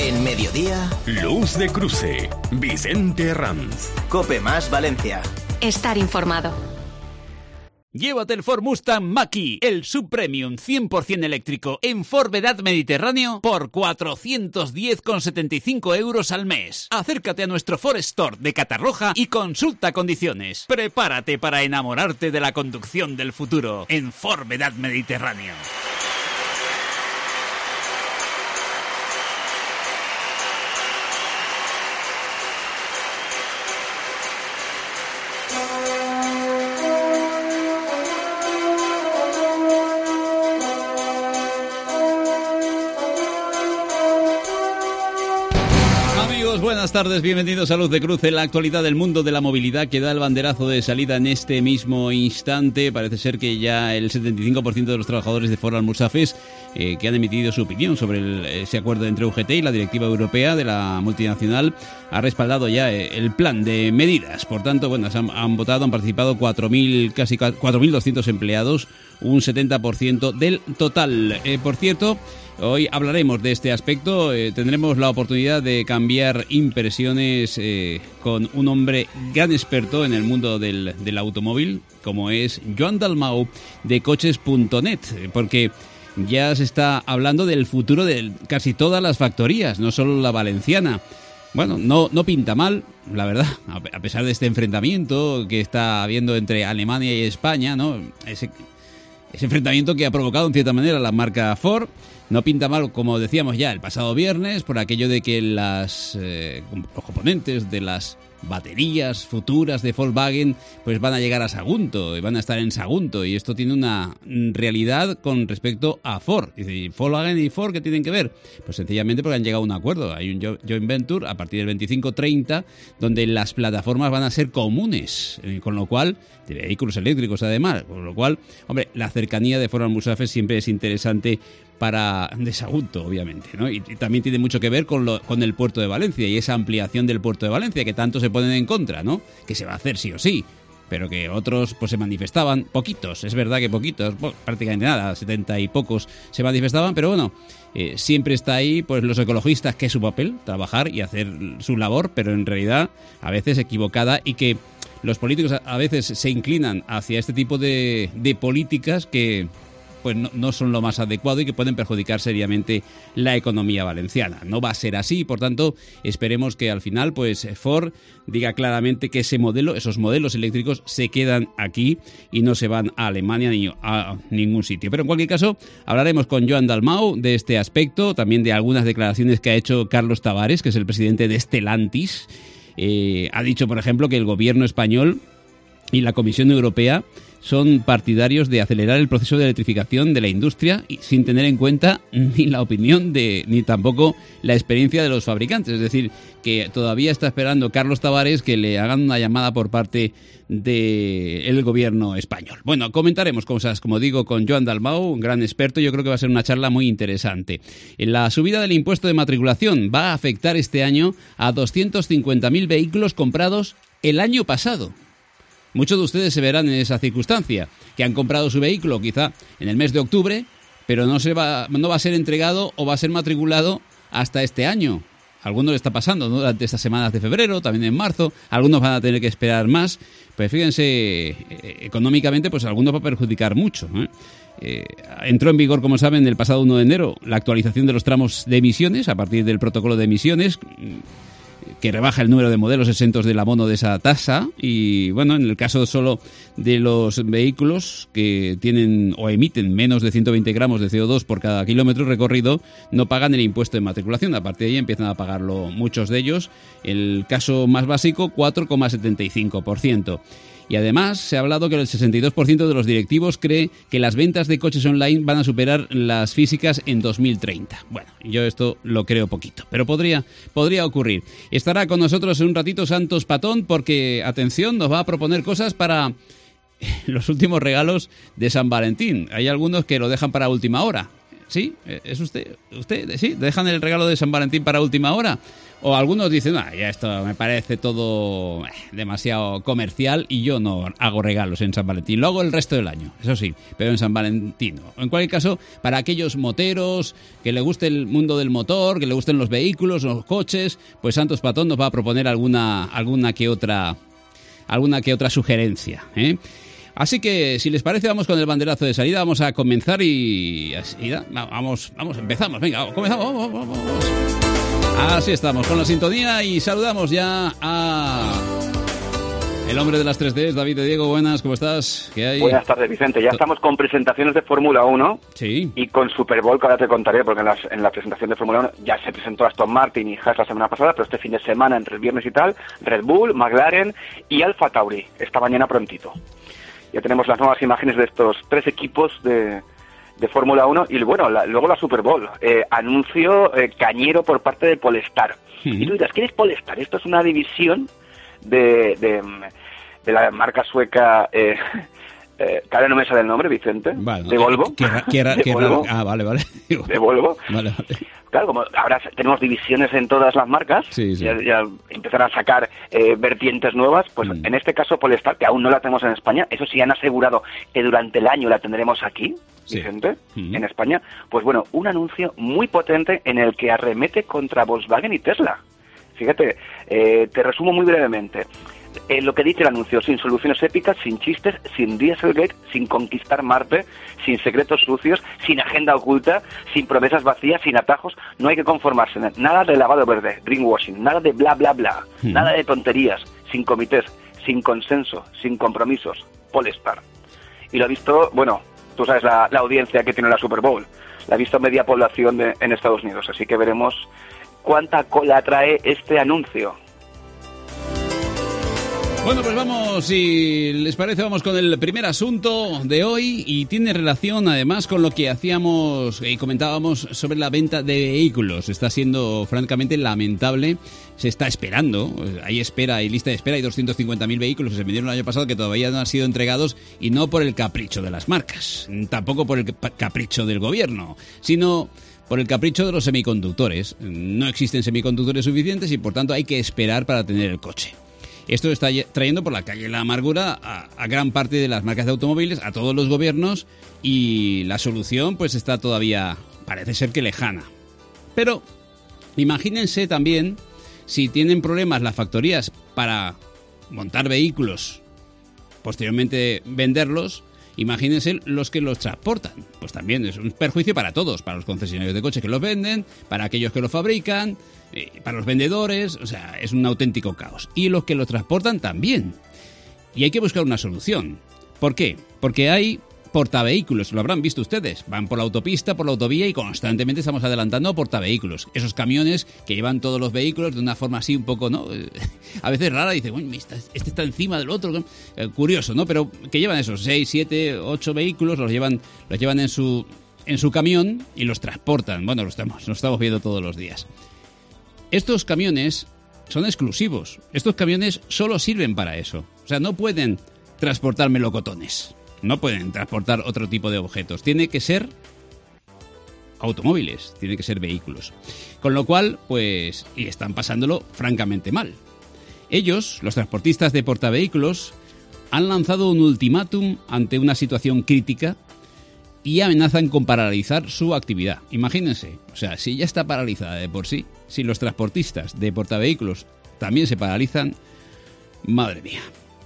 En Mediodía, Luz de Cruce, Vicente Herranz. COPE más Valencia. Estar informado. Llévate el Ford Mustang Mach-E, el subpremium 100% eléctrico en Ford Vedad Mediterráneo por 410,75 € al mes. Acércate a nuestro Ford Store de Catarroja y consulta condiciones. Prepárate para enamorarte de la conducción del futuro en Ford Vedad Mediterráneo. Buenas tardes, bienvenidos a Luz de Cruce, la actualidad del mundo de la movilidad que da el banderazo de salida en este mismo instante. Parece ser que ya el 75% de los trabajadores de Ford Almusafes que han emitido su opinión sobre ese acuerdo entre UGT y la directiva europea de la multinacional ha respaldado ya el plan de medidas. Por tanto, bueno, han votado, han participado casi 4.200 empleados, un 70% del total. Por cierto, hoy hablaremos de este aspecto. Tendremos la oportunidad de cambiar impresiones con un hombre gran experto en el mundo del automóvil, como es Joan Dalmau de Coches.net, porque ya se está hablando del futuro de casi todas las factorías, no solo la valenciana. Bueno, no pinta mal, la verdad, a pesar de este enfrentamiento que está habiendo entre Alemania y España, ¿no? Ese enfrentamiento que ha provocado en cierta manera la marca Ford. No pinta mal, como decíamos ya el pasado viernes, por aquello de que los componentes de las baterías futuras de Volkswagen pues van a llegar a Sagunto y van a estar en Sagunto, y esto tiene una realidad con respecto a Ford. Y Volkswagen y Ford, ¿qué tienen que ver? Pues sencillamente porque han llegado a un acuerdo. Hay un joint venture a partir del 25-30 donde las plataformas van a ser comunes, con lo cual, de vehículos eléctricos además, con lo cual, hombre, la cercanía de Ford Almusafes siempre es interesante para de Sagunto, obviamente, ¿no? Y también tiene mucho que ver con el puerto de Valencia y esa ampliación del puerto de Valencia, que tanto se ponen en contra, ¿no? Que se va a hacer sí o sí, pero que otros pues se manifestaban, poquitos, es verdad que poquitos, prácticamente nada, 70 y pocos se manifestaban, pero bueno, siempre está ahí pues los ecologistas, que es su papel, trabajar y hacer su labor, pero en realidad a veces equivocada, y que los políticos a veces se inclinan hacia este tipo de políticas que pues no son lo más adecuado y que pueden perjudicar seriamente la economía valenciana. No va a ser así, por tanto, esperemos que al final pues Ford diga claramente que esos modelos eléctricos se quedan aquí y no se van a Alemania ni a ningún sitio. Pero en cualquier caso, hablaremos con Joan Dalmau de este aspecto, también de algunas declaraciones que ha hecho Carlos Tavares, que es el presidente de Stellantis. Ha dicho, por ejemplo, que el gobierno español y la Comisión Europea son partidarios de acelerar el proceso de electrificación de la industria y sin tener en cuenta ni la opinión ni tampoco la experiencia de los fabricantes. Es decir, que todavía está esperando Carlos Tavares que le hagan una llamada por parte del gobierno español. Bueno, comentaremos cosas, como digo, con Joan Dalmau, un gran experto. Yo creo que va a ser una charla muy interesante. La subida del impuesto de matriculación va a afectar este año a 250.000 vehículos comprados el año pasado. Muchos de ustedes se verán en esa circunstancia, que han comprado su vehículo quizá en el mes de octubre, pero no va a ser entregado o va a ser matriculado hasta este año. A algunos le está pasando, ¿no? Durante estas semanas de febrero, también en marzo, algunos van a tener que esperar más. Pues fíjense, económicamente, pues a algunos va a perjudicar mucho, entró en vigor, como saben, el pasado 1 de enero la actualización de los tramos de emisiones a partir del protocolo de emisiones, que rebaja el número de modelos exentos del abono de esa tasa. Y bueno, en el caso solo de los vehículos que tienen o emiten menos de 120 gramos de CO2 por cada kilómetro recorrido, no pagan el impuesto de matriculación. A partir de ahí empiezan a pagarlo muchos de ellos. El caso más básico, 4,75%. Y además se ha hablado que el 62% de los directivos cree que las ventas de coches online van a superar las físicas en 2030. Bueno, yo esto lo creo poquito, pero podría ocurrir. Estará con nosotros en un ratito Santos Patón porque, atención, nos va a proponer cosas para los últimos regalos de San Valentín. Hay algunos que lo dejan para última hora. Sí, es usted. Usted, sí, dejan el regalo de San Valentín para última hora. O algunos dicen, ya esto me parece todo demasiado comercial y yo no hago regalos en San Valentín. Lo hago el resto del año, eso sí, pero en San Valentín no. En cualquier caso, para aquellos moteros, que le guste el mundo del motor, que le gusten los vehículos, los coches, pues Santos Patón nos va a proponer alguna que otra sugerencia, ¿eh? Así que, si les parece, vamos con el banderazo de salida. Vamos a comenzar empezamos. Venga, comenzamos, vamos. Así estamos, con la sintonía, y saludamos ya a el hombre de las 3Ds, David de Diego. Buenas, ¿cómo estás? ¿Qué hay? Buenas tardes, Vicente. Ya estamos con presentaciones de Fórmula 1, sí, y con Super Bowl, que ahora te contaré, porque en la presentación de Fórmula 1 ya se presentó Aston Martin y Haas la semana pasada, pero este fin de semana, entre el viernes y tal, Red Bull, McLaren y Alfa Tauri, esta mañana prontito. Ya tenemos las nuevas imágenes de estos 3 equipos de Fórmula 1 y, bueno, luego la Super Bowl. Anuncio cañero por parte de Polestar. Y tú dirás, ¿quién es Polestar? Esto es una división de la marca sueca... que ahora no me sale el nombre, Vicente. Bueno, de Volvo. Volvo. Ah, vale. De Volvo. Vale. Claro, como ahora tenemos divisiones en todas las marcas, sí. Ya empezar a sacar vertientes nuevas, pues en este caso Polestar, que aún no la tenemos en España, eso sí han asegurado que durante el año la tendremos aquí, Vicente, en España. Pues bueno, un anuncio muy potente en el que arremete contra Volkswagen y Tesla. Fíjate, te resumo muy brevemente. Lo que dice el anuncio: sin soluciones épicas, sin chistes, sin Dieselgate, sin conquistar Marte, sin secretos sucios, sin agenda oculta, sin promesas vacías, sin atajos. No hay que conformarse. Nada de lavado verde, greenwashing, nada de bla bla bla, nada de tonterías, sin comités, sin consenso, sin compromisos. Polestar. Y lo ha visto, bueno, tú sabes la audiencia que tiene la Super Bowl. La ha visto media población en Estados Unidos. Así que veremos cuánta cola trae este anuncio. Bueno, pues vamos, si les parece, vamos con el primer asunto de hoy, y tiene relación además con lo que hacíamos y comentábamos sobre la venta de vehículos. Está siendo francamente lamentable, se está esperando, hay lista de espera, hay 250.000 vehículos que se vendieron el año pasado que todavía no han sido entregados, y no por el capricho de las marcas, tampoco por el capricho del gobierno, sino por el capricho de los semiconductores. No existen semiconductores suficientes y por tanto hay que esperar para tener el coche. Esto está trayendo por la calle la amargura a gran parte de las marcas de automóviles, a todos los gobiernos, y la solución pues está todavía, parece ser que lejana. Pero imagínense también si tienen problemas las factorías para montar vehículos, posteriormente venderlos. Imagínense los que los transportan. Pues también es un perjuicio para todos, para los concesionarios de coches que los venden, para aquellos que los fabrican, para los vendedores. O sea, es un auténtico caos. Y los que los transportan también. Y hay que buscar una solución. ¿Por qué? Porque hay portavehículos, lo habrán visto ustedes. Van por la autopista, por la autovía, y constantemente estamos adelantando a portavehículos. Esos camiones que llevan todos los vehículos de una forma así un poco, ¿no? A veces rara, dice, bueno, este está encima del otro. Curioso, ¿no? Pero que llevan esos 6, 7, 8 vehículos, los llevan en su camión y los transportan. Bueno, lo estamos viendo todos los días. Estos camiones son exclusivos. Estos camiones solo sirven para eso. O sea, no pueden transportar melocotones. No pueden transportar otro tipo de objetos. Tiene que ser automóviles, tiene que ser vehículos. Con lo cual, pues, y están pasándolo francamente mal. Ellos, los transportistas de portavehículos, han lanzado un ultimátum ante una situación crítica y amenazan con paralizar su actividad. Imagínense, o sea, si ya está paralizada de por sí, si los transportistas de portavehículos también se paralizan, madre mía.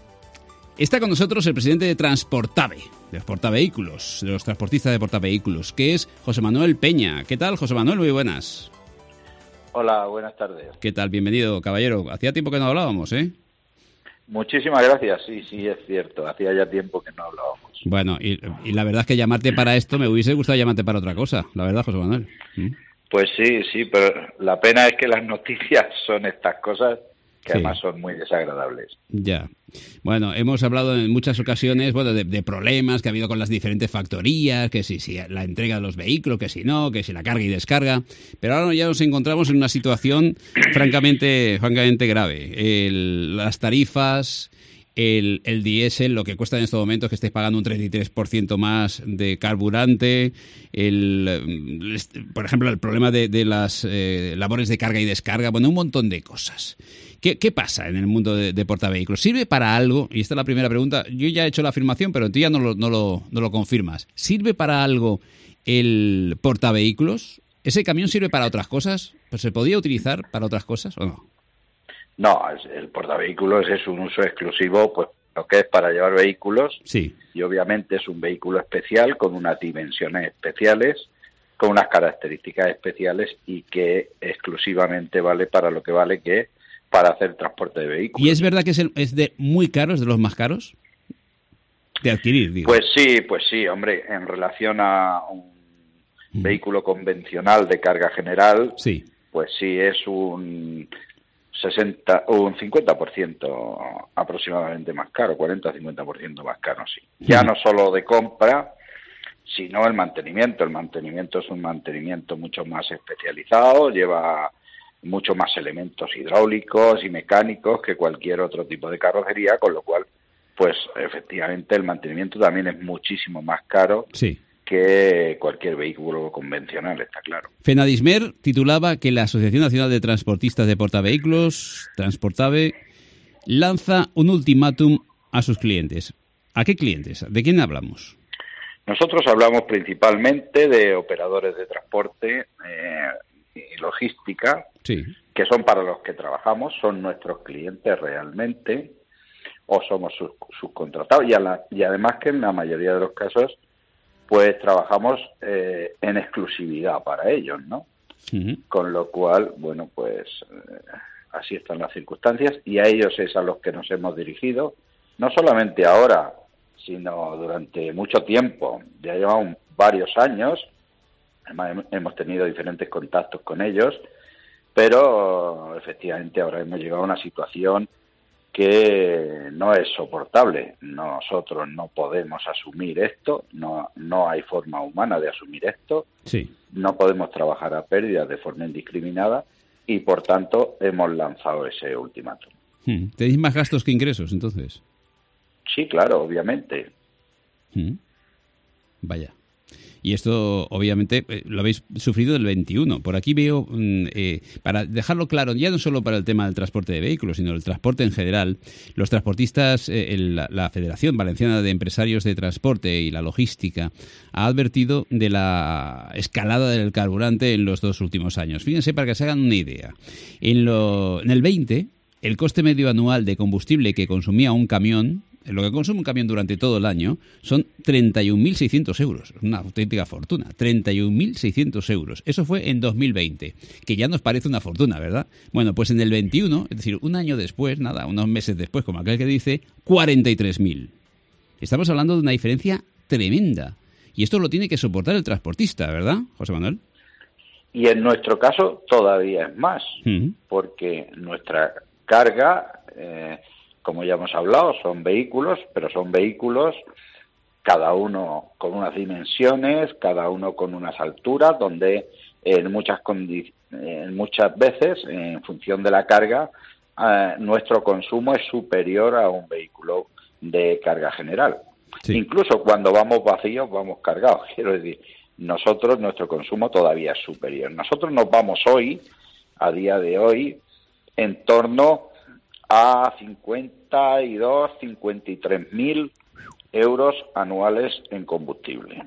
Está con nosotros el presidente de Transportave, de los portavehículos, de los transportistas de portavehículos, que es José Manuel Peña. ¿Qué tal, José Manuel? Muy buenas. Hola, buenas tardes. ¿Qué tal? Bienvenido, caballero. Hacía tiempo que no hablábamos, ¿eh? Muchísimas gracias. Sí, es cierto. Hacía ya tiempo que no hablábamos. Bueno, y la verdad es que llamarte para esto, me hubiese gustado llamarte para otra cosa, la verdad, José Manuel. Pues sí, pero la pena es que las noticias son estas cosas que además son muy desagradables. Ya. Bueno, hemos hablado en muchas ocasiones, bueno, de problemas que ha habido con las diferentes factorías, que si la entrega de los vehículos, que si no, que si la carga y descarga, pero ahora ya nos encontramos en una situación francamente grave. Las tarifas el diésel, lo que cuesta en estos momentos, que estéis pagando un 33% más de carburante, por ejemplo, el problema de las labores de carga y descarga, bueno, un montón de cosas. ¿Qué pasa en el mundo de portavehículos? ¿Sirve para algo? Y esta es la primera pregunta. Yo ya he hecho la afirmación, pero tú ya no lo confirmas. ¿Sirve para algo el portavehículos? ¿Ese camión sirve para otras cosas? ¿Pues se podía utilizar para otras cosas o no? No, el portavehículos es un uso exclusivo, pues lo que es para llevar vehículos. Sí. Y obviamente es un vehículo especial con unas dimensiones especiales, con unas características especiales y que exclusivamente vale para lo que vale, que es para hacer transporte de vehículos. ¿Y es verdad que es de muy caros, de los más caros? De adquirir, digo. Pues sí, hombre, en relación a un vehículo convencional de carga general, sí, pues sí es un 50% aproximadamente más caro, 40-50% más caro, sí. Ya no solo de compra, sino el mantenimiento. El mantenimiento es un mantenimiento mucho más especializado, lleva mucho más elementos hidráulicos y mecánicos que cualquier otro tipo de carrocería, con lo cual, pues efectivamente el mantenimiento también es muchísimo más caro que cualquier vehículo convencional, está claro. Fenadismer titulaba que la Asociación Nacional de Transportistas de Portavehículos, Transportave, lanza un ultimátum a sus clientes. ¿A qué clientes? ¿De quién hablamos? Nosotros hablamos principalmente de operadores de transporte y logística, que son para los que trabajamos, son nuestros clientes realmente, o somos subcontratados, y además que en la mayoría de los casos pues trabajamos en exclusividad para ellos, ¿no? Con lo cual, bueno, pues así están las circunstancias y a ellos es a los que nos hemos dirigido, no solamente ahora, sino durante mucho tiempo. Ya llevamos varios años, además hemos tenido diferentes contactos con ellos, pero efectivamente ahora hemos llegado a una situación que no es soportable. Nosotros no podemos asumir esto, no hay forma humana de asumir esto, no podemos trabajar a pérdidas de forma indiscriminada y por tanto hemos lanzado ese ultimátum. ¿Tenéis más gastos que ingresos entonces? Sí, claro, obviamente. Vaya. Y esto, obviamente, lo habéis sufrido del 21. Por aquí veo, para dejarlo claro, ya no solo para el tema del transporte de vehículos, sino el transporte en general, los transportistas, la Federación Valenciana de Empresarios de Transporte y la Logística ha advertido de la escalada del carburante en los 2 últimos años. Fíjense, para que se hagan una idea. En el 20, el coste medio anual de combustible que consumía un camión, lo que consume un camión durante todo el año, son 31.600 euros. Una auténtica fortuna. 31.600 euros. Eso fue en 2020, que ya nos parece una fortuna, ¿verdad? Bueno, pues en el 21, es decir, un año después, unos meses después, como aquel que dice, 43.000. Estamos hablando de una diferencia tremenda. Y esto lo tiene que soportar el transportista, ¿verdad, José Manuel? Y en nuestro caso todavía es más, porque nuestra carga... como ya hemos hablado, son vehículos, pero son vehículos cada uno con unas dimensiones, cada uno con unas alturas, donde muchas veces, en función de la carga, nuestro consumo es superior a un vehículo de carga general. Incluso cuando vamos vacíos, vamos cargados. Quiero decir, nuestro consumo todavía es superior. Nosotros nos vamos hoy, a día de hoy, en torno a 53.000 euros anuales en combustible.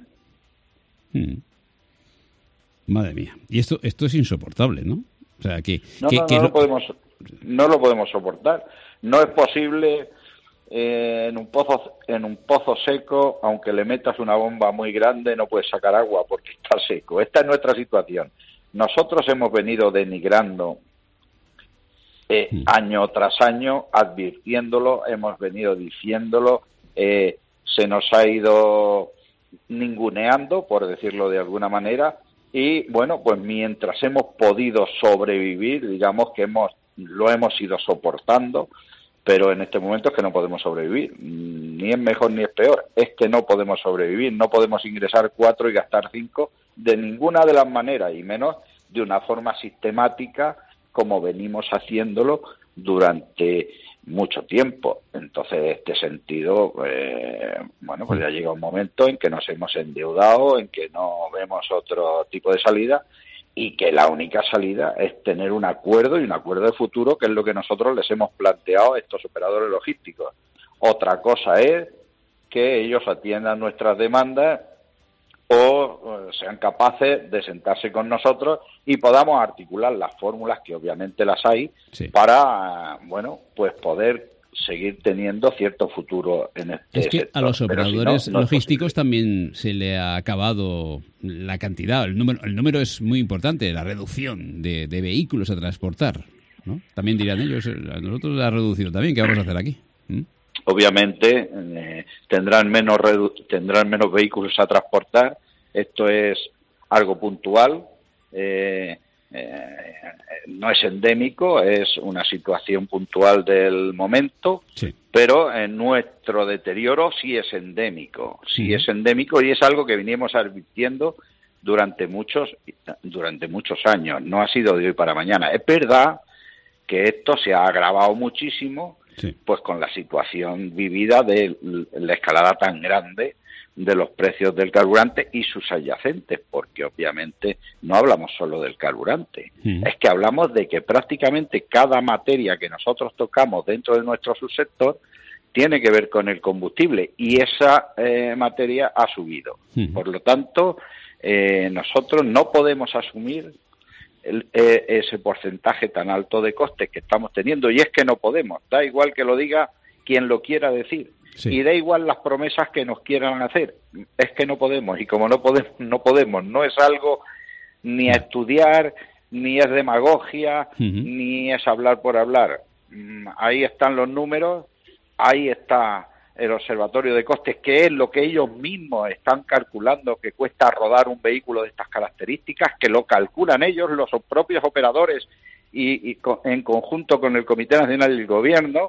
Madre mía. Y esto es insoportable, ¿no? O sea, no lo podemos soportar. No es posible en un pozo seco, aunque le metas una bomba muy grande, no puedes sacar agua porque está seco. Esta es nuestra situación. Nosotros hemos venido denigrando año tras año, advirtiéndolo, hemos venido diciéndolo, se nos ha ido ninguneando, por decirlo de alguna manera, y bueno, pues mientras hemos podido sobrevivir, digamos que lo hemos ido soportando, pero en este momento es que no podemos sobrevivir, ni es mejor ni es peor, es que no podemos sobrevivir, no podemos ingresar 4 y gastar 5 de ninguna de las maneras, y menos de una forma sistemática como venimos haciéndolo durante mucho tiempo. Entonces, en este sentido, pues ya llega un momento en que nos hemos endeudado, en que no vemos otro tipo de salida, y que la única salida es tener un acuerdo, y un acuerdo de futuro, que es lo que nosotros les hemos planteado a estos operadores logísticos. Otra cosa es que ellos atiendan nuestras demandas o sean capaces de sentarse con nosotros y podamos articular las fórmulas, que obviamente las hay, para, pues poder seguir teniendo cierto futuro en este sector. Es que a los operadores logísticos también se le ha acabado la cantidad, el número es muy importante, la reducción de vehículos a transportar, ¿no? También dirán ellos, a nosotros la ha reducido también, ¿qué vamos a hacer aquí? Obviamente tendrán menos vehículos a transportar. Esto es algo puntual, no es endémico, es una situación puntual del momento, pero nuestro deterioro sí es endémico, es endémico, y es algo que venimos advirtiendo durante muchos años. No ha sido de hoy para mañana. Es verdad que esto se ha agravado muchísimo, pues con la situación vivida de la escalada tan grande de los precios del carburante y sus adyacentes, porque obviamente no hablamos solo del carburante, es que hablamos de que prácticamente cada materia que nosotros tocamos dentro de nuestro subsector tiene que ver con el combustible, y esa materia ha subido. Por lo tanto, nosotros no podemos asumir ese porcentaje tan alto de costes que estamos teniendo, y es que no podemos, da igual que lo diga quien lo quiera decir, y da igual las promesas que nos quieran hacer, es que no podemos, y como no podemos, no es algo ni a estudiar, ni es demagogia, ni es hablar por hablar. Ahí están los números, ahí está el observatorio de costes, que es lo que ellos mismos están calculando que cuesta rodar un vehículo de estas características, que lo calculan ellos, los propios operadores, y en conjunto con el Comité Nacional del Gobierno,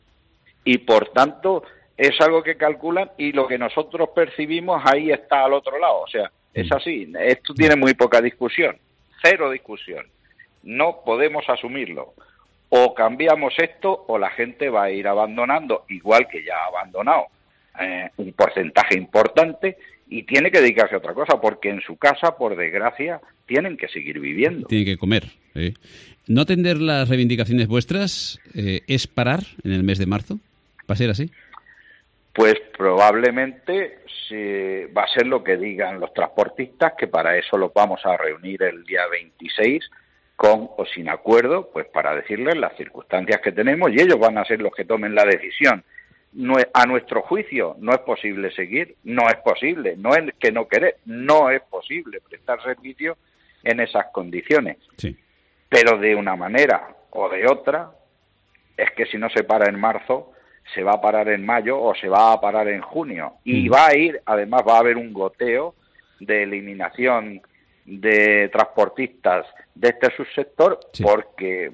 y por tanto es algo que calculan, y lo que nosotros percibimos ahí está al otro lado. O sea, es así, esto tiene muy poca discusión, cero discusión, no podemos asumirlo. O cambiamos esto, o la gente va a ir abandonando, igual que ya ha abandonado un porcentaje importante, y tiene que dedicarse a otra cosa, porque en su casa, por desgracia, tienen que seguir viviendo. Tienen que comer. ¿No atender las reivindicaciones vuestras es parar en el mes de marzo? ¿Va a ser así? Pues probablemente va a ser lo que digan los transportistas, que para eso los vamos a reunir el día 26, con o sin acuerdo, pues para decirles las circunstancias que tenemos, y ellos van a ser los que tomen la decisión. A nuestro juicio no es posible seguir, no es posible, no es que no querer, no es posible prestar servicio en esas condiciones. Pero de una manera o de otra, es que si no se para en marzo, se va a parar en mayo o se va a parar en junio, y además va a haber un goteo de eliminación de transportistas de este subsector, porque,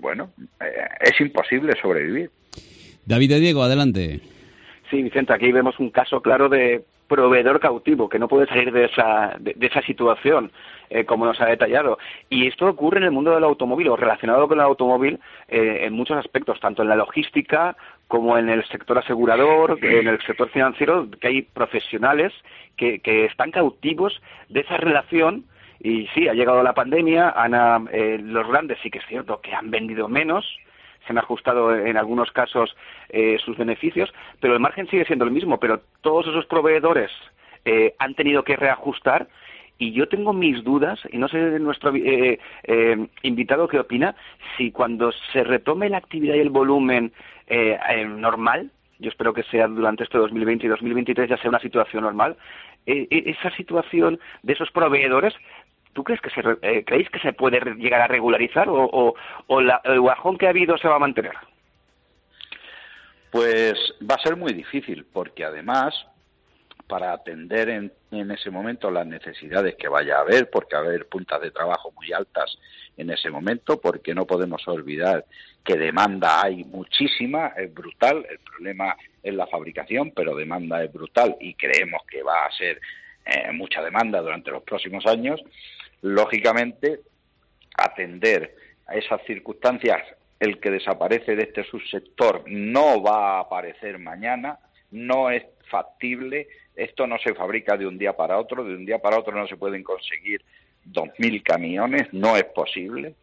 es imposible sobrevivir. David de Diego, adelante. Sí, Vicente, aquí vemos un caso claro de proveedor cautivo, que no puede salir de esa situación, como nos ha detallado. Y esto ocurre en el mundo del automóvil, o relacionado con el automóvil, en muchos aspectos, tanto en la logística como en el sector asegurador, en el sector financiero, que hay profesionales que están cautivos de esa relación. Y sí, ha llegado la pandemia, los grandes sí que es cierto que han vendido menos, se han ajustado en algunos casos sus beneficios, pero el margen sigue siendo el mismo, pero todos esos proveedores han tenido que reajustar, y yo tengo mis dudas, y no sé nuestro invitado qué opina, si cuando se retome la actividad y el volumen normal, yo espero que sea durante este 2020 y 2023 ya sea una situación normal, esa situación de esos proveedores, ¿tú creéis que se puede llegar a regularizar o el bajón que ha habido se va a mantener? Pues va a ser muy difícil, porque además, para atender en ese momento las necesidades que vaya a haber, porque va a haber puntas de trabajo muy altas en ese momento, porque no podemos olvidar que demanda hay muchísima, es brutal, el problema es la fabricación, pero demanda es brutal, y creemos que va a ser mucha demanda durante los próximos años. Lógicamente, atender a esas circunstancias el que desaparece de este subsector no va a aparecer mañana, no es factible, esto no se fabrica de un día para otro no se pueden conseguir 2.000 camiones, no es posible,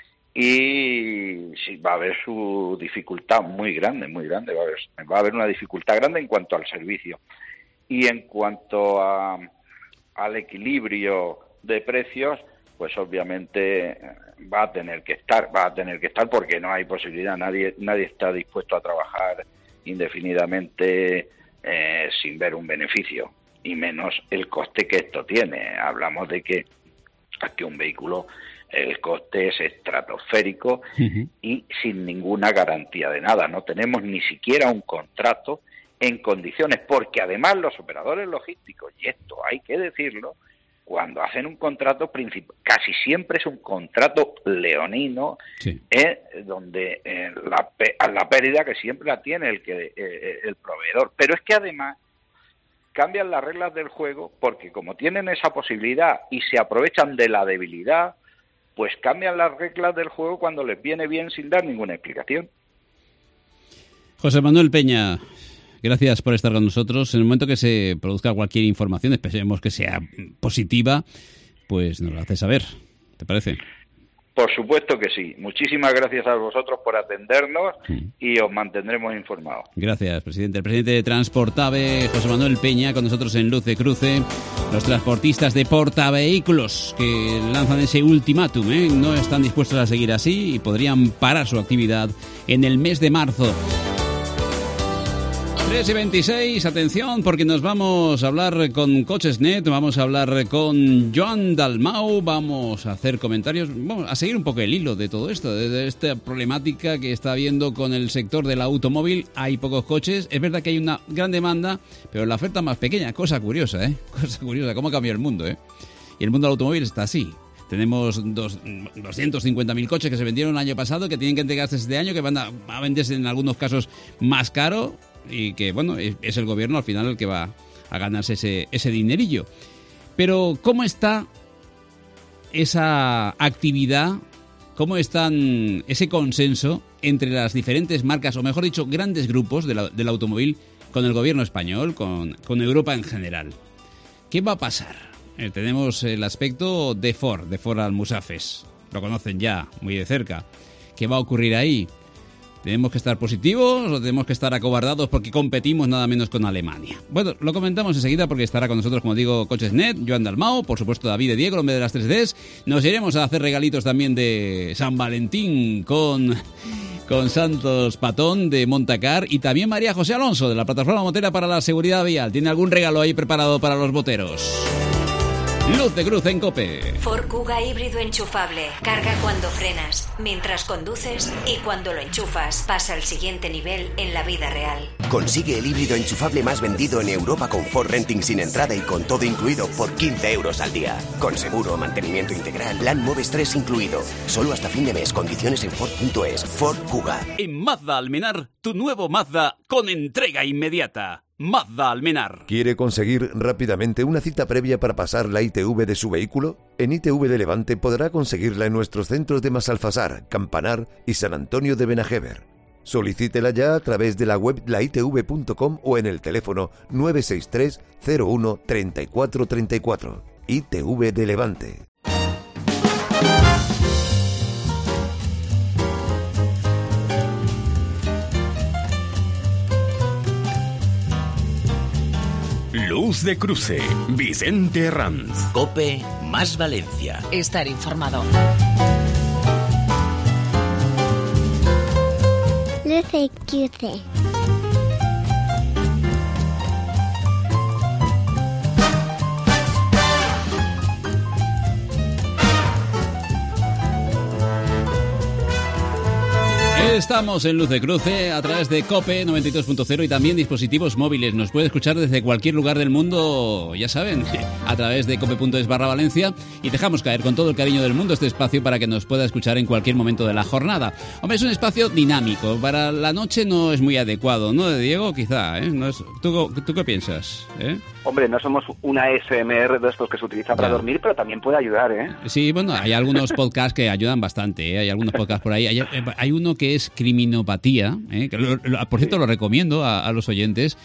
y sí, va a haber su dificultad muy grande, va a haber una dificultad grande en cuanto al servicio. Y en cuanto al equilibrio de precios, pues obviamente va a tener que estar porque no hay posibilidad, nadie está dispuesto a trabajar indefinidamente sin ver un beneficio, y menos el coste que esto tiene. Hablamos de que un vehículo, el coste es estratosférico y sin ninguna garantía de nada. No tenemos ni siquiera un contrato en condiciones, porque además los operadores logísticos, y esto hay que decirlo, cuando hacen un contrato, casi siempre es un contrato leonino, sí, donde la pérdida que siempre la tiene el proveedor. Pero es que además cambian las reglas del juego, porque como tienen esa posibilidad y se aprovechan de la debilidad, pues cambian las reglas del juego cuando les viene bien sin dar ninguna explicación. José Manuel Peña, gracias por estar con nosotros. En el momento que se produzca cualquier información, esperemos que sea positiva, pues nos lo hace saber. ¿Te parece? Por supuesto que sí. Muchísimas gracias a vosotros por atendernos y os mantendremos informados. Gracias, presidente. El presidente de Transportabe, José Manuel Peña, con nosotros en Luz de Cruce. Los transportistas de Portavehículos que lanzan ese ultimátum, no están dispuestos a seguir así y podrían parar su actividad en el mes de marzo. 3:26, atención, porque nos vamos a hablar con Coches.net, vamos a hablar con Joan Dalmau, vamos a hacer comentarios, vamos a seguir un poco el hilo de todo esto, de esta problemática que está habiendo con el sector del automóvil. Hay pocos coches, es verdad que hay una gran demanda, pero la oferta más pequeña, cosa curiosa, cómo cambió el mundo, Y el mundo del automóvil está así. Tenemos 250.000 coches que se vendieron el año pasado, que tienen que entregarse este año, que van a venderse en algunos casos más caro, y que, bueno, es el gobierno al final el que va a ganarse ese dinerillo. Pero, ¿cómo está esa actividad? ¿Cómo está ese consenso entre las diferentes marcas, o mejor dicho, grandes grupos del automóvil, con el gobierno español, con Europa en general? ¿Qué va a pasar? Tenemos el aspecto de Ford Almusafes. Lo conocen ya muy de cerca. ¿Qué va a ocurrir ahí? ¿Tenemos que estar positivos o tenemos que estar acobardados porque competimos nada menos con Alemania? Bueno, lo comentamos enseguida porque estará con nosotros, como digo, Coches.net, Joan Dalmau, por supuesto David de Diego, el hombre de las 3Ds. Nos iremos a hacer regalitos también de San Valentín con Santos Patón de Montacar, y también María José Alonso de la Plataforma Motera para la Seguridad Vial. ¿Tiene algún regalo ahí preparado para los moteros? Luz de Cruce en COPE. Ford Kuga híbrido enchufable. Carga cuando frenas, mientras conduces y cuando lo enchufas. Pasa al siguiente nivel en la vida real. Consigue el híbrido enchufable más vendido en Europa con Ford Renting sin entrada y con todo incluido por 15 euros al día. Con seguro, mantenimiento integral, plan Moves 3 incluido. Solo hasta fin de mes. Condiciones en Ford.es. Ford Kuga. En Mazda Almenar, tu nuevo Mazda con entrega inmediata. Mazda Almenar. ¿Quiere conseguir rápidamente una cita previa para pasar la ITV de su vehículo? En ITV de Levante podrá conseguirla en nuestros centros de Masalfasar, Campanar y San Antonio de Benajever. Solicítela ya a través de la web laitv.com o en el teléfono 963 01 34 34. ITV de Levante. Luz de Cruce, Vicente Herranz. COPE más Valencia. Estar informado. Luz de Cruce. Estamos en Luz de Cruce a través de COPE 92.0 y también dispositivos móviles. Nos puede escuchar desde cualquier lugar del mundo, ya saben, a través de cope.es/Valencia, y dejamos caer con todo el cariño del mundo este espacio para que nos pueda escuchar en cualquier momento de la jornada. Hombre, es un espacio dinámico. Para la noche no es muy adecuado, ¿no, Diego? Quizá, ¿eh? No es... ¿Tú qué piensas? Hombre, no somos una ASMR de estos que se utiliza para dormir, pero también puede ayudar, ¿eh? Sí, bueno, hay algunos podcasts que ayudan bastante, ¿eh? Hay algunos podcasts por ahí. Hay uno que es Criminopatía, ¿eh? Que por cierto lo recomiendo a los oyentes,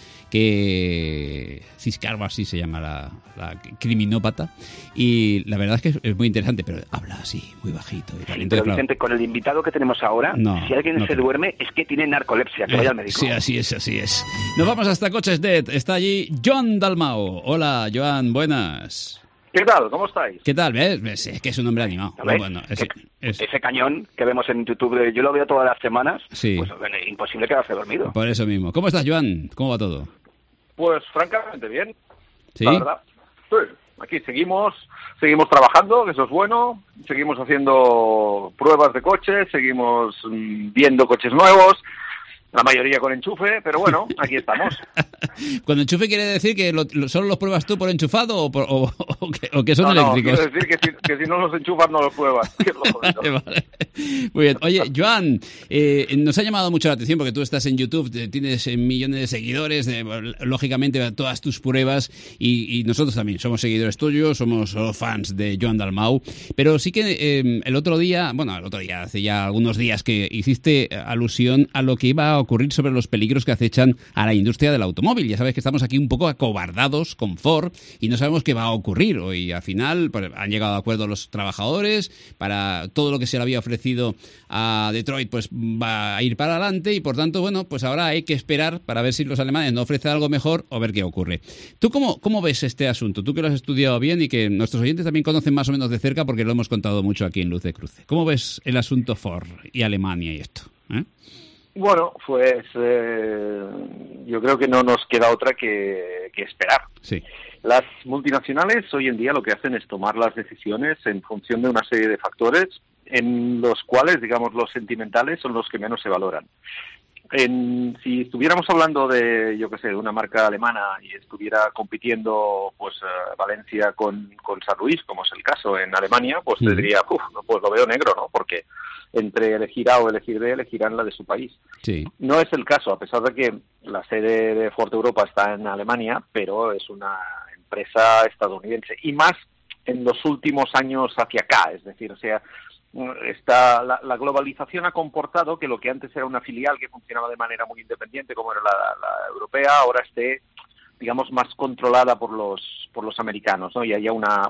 que Ciscarva así se llama la criminópata, y la verdad es que es muy interesante, pero habla así, muy bajito y tal. Entonces, pero Vicente, con el invitado que tenemos ahora, si alguien se duerme es que tiene narcolepsia, que vaya al médico. Sí, así es. Nos vamos hasta Coches Dead. Está allí Joan Dalmau. Hola, Joan, buenas. ¿Qué tal? ¿Cómo estáis? ¿Qué tal? ¿Ves? Es que es un hombre animado. Bueno, ese cañón que vemos en YouTube, yo lo veo todas las semanas, sí. Pues imposible quedarse dormido. Por eso mismo. ¿Cómo estás, Joan? ¿Cómo va todo? Pues francamente bien, ¿sí? La verdad. Sí, aquí seguimos trabajando, que eso es bueno, seguimos haciendo pruebas de coches, seguimos viendo coches nuevos, la mayoría con enchufe, pero bueno, aquí estamos. Cuando enchufe quiere decir que solo los pruebas tú por enchufado o que son eléctricos. No, quiere decir que si no los enchufas no los pruebas. Vale. Muy bien. Oye, Joan, nos ha llamado mucho la atención porque tú estás en YouTube, tienes millones de seguidores, lógicamente todas tus pruebas y nosotros también somos seguidores tuyos, somos fans de Joan Dalmau, pero sí que el otro día, hace ya algunos días que hiciste alusión a lo que iba a ocurrir sobre los peligros que acechan a la industria del automóvil. Ya sabes que estamos aquí un poco acobardados con Ford y no sabemos qué va a ocurrir. Hoy al final pues, han llegado a acuerdo los trabajadores para todo lo que se le había ofrecido a Detroit, pues va a ir para adelante y por tanto, bueno, pues ahora hay que esperar para ver si los alemanes nos ofrecen algo mejor o ver qué ocurre. ¿Tú cómo ves este asunto? Tú que lo has estudiado bien y que nuestros oyentes también conocen más o menos de cerca porque lo hemos contado mucho aquí en Luz de Cruce. ¿Cómo ves el asunto Ford y Alemania y esto? Bueno, pues yo creo que no nos queda otra que esperar. Sí. Las multinacionales hoy en día lo que hacen es tomar las decisiones en función de una serie de factores en los cuales, digamos, los sentimentales son los que menos se valoran. Si estuviéramos hablando de, yo qué sé, de una marca alemana y estuviera compitiendo pues Valencia con San Luis, como es el caso en Alemania, pues te diría, pues lo veo negro, ¿no? Porque entre elegir A o elegir B, elegirán la de su país. Sí. No es el caso, a pesar de que la sede de Ford Europa está en Alemania, pero es una empresa estadounidense. Y más en los últimos años hacia acá, es decir, o sea, la globalización ha comportado que lo que antes era una filial que funcionaba de manera muy independiente, como era la europea, ahora esté, digamos, más controlada por los americanos, ¿no? Y haya una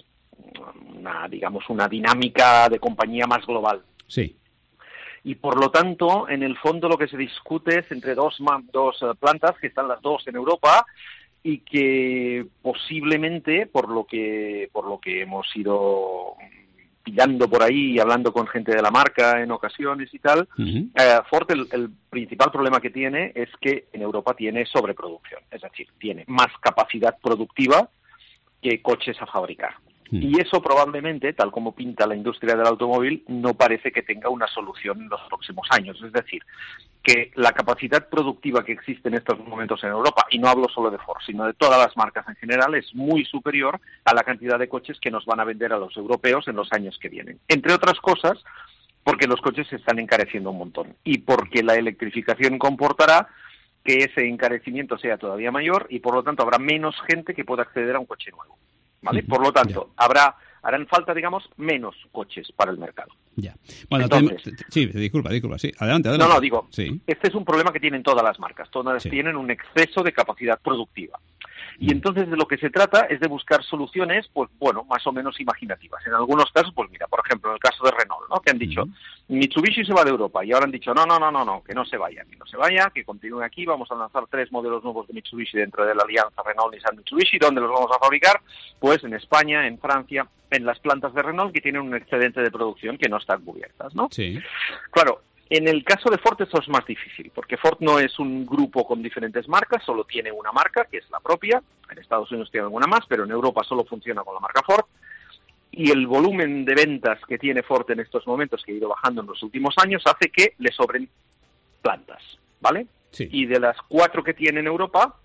dinámica de compañía más global. Sí. Y por lo tanto, en el fondo lo que se discute es entre dos plantas, que están las dos en Europa, y que posiblemente, por lo que hemos ido pillando por ahí y hablando con gente de la marca en ocasiones y tal, Ford el principal problema que tiene es que en Europa tiene sobreproducción, es decir, tiene más capacidad productiva que coches a fabricar. Y eso probablemente, tal como pinta la industria del automóvil, no parece que tenga una solución en los próximos años. Es decir, que la capacidad productiva que existe en estos momentos en Europa, y no hablo solo de Ford, sino de todas las marcas en general, es muy superior a la cantidad de coches que nos van a vender a los europeos en los años que vienen. Entre otras cosas, porque los coches se están encareciendo un montón y porque la electrificación comportará que ese encarecimiento sea todavía mayor y por lo tanto habrá menos gente que pueda acceder a un coche nuevo. ¿Vale? Por lo tanto, harán falta, digamos, menos coches para el mercado. Ya. Bueno, entonces, sí, disculpa, sí. Adelante. No, digo, sí. Este es un problema que tienen todas las marcas. Todas tienen un exceso de capacidad productiva. Y entonces de lo que se trata es de buscar soluciones, pues bueno, más o menos imaginativas. En algunos casos, pues mira, por ejemplo, en el caso de Renault, ¿no? Que han dicho, Mitsubishi se va de Europa, y ahora han dicho, no, que no se vaya, que continúe aquí, vamos a lanzar 3 modelos nuevos de Mitsubishi dentro de la alianza Renault-Nissan-Mitsubishi. ¿Dónde los vamos a fabricar? Pues en España, en Francia, en las plantas de Renault que tienen un excedente de producción que no están cubiertas, ¿no? Sí. Claro. En el caso de Ford eso es más difícil, porque Ford no es un grupo con diferentes marcas, solo tiene una marca, que es la propia. En Estados Unidos tiene alguna más, pero en Europa solo funciona con la marca Ford. Y el volumen de ventas que tiene Ford en estos momentos, que ha ido bajando en los últimos años, hace que le sobren plantas, ¿vale? Sí. Y de las 4 que tiene en Europa,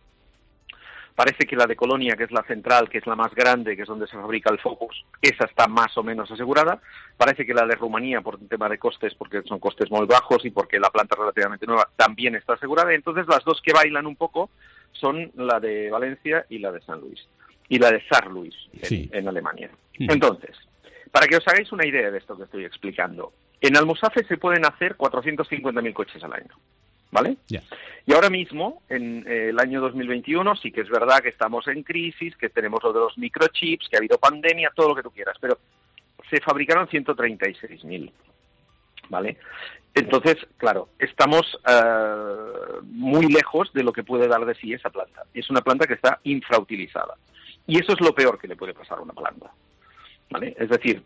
parece que la de Colonia, que es la central, que es la más grande, que es donde se fabrica el Focus, esa está más o menos asegurada. Parece que la de Rumanía, por un tema de costes, porque son costes muy bajos y porque la planta es relativamente nueva, también está asegurada. Entonces las dos que bailan un poco son la de Valencia y la de San Luis. Y la de Saarlouis, en Alemania. Entonces, para que os hagáis una idea de esto que estoy explicando, en Almusafe se pueden hacer 450.000 coches al año, ¿vale? Yeah. Y ahora mismo, en el año 2021, sí que es verdad que estamos en crisis, que tenemos lo de los microchips, que ha habido pandemia, todo lo que tú quieras, pero se fabricaron 136.000, ¿vale? Entonces, claro, estamos muy lejos de lo que puede dar de sí esa planta. Es una planta que está infrautilizada. Y eso es lo peor que le puede pasar a una planta, ¿vale? Es decir,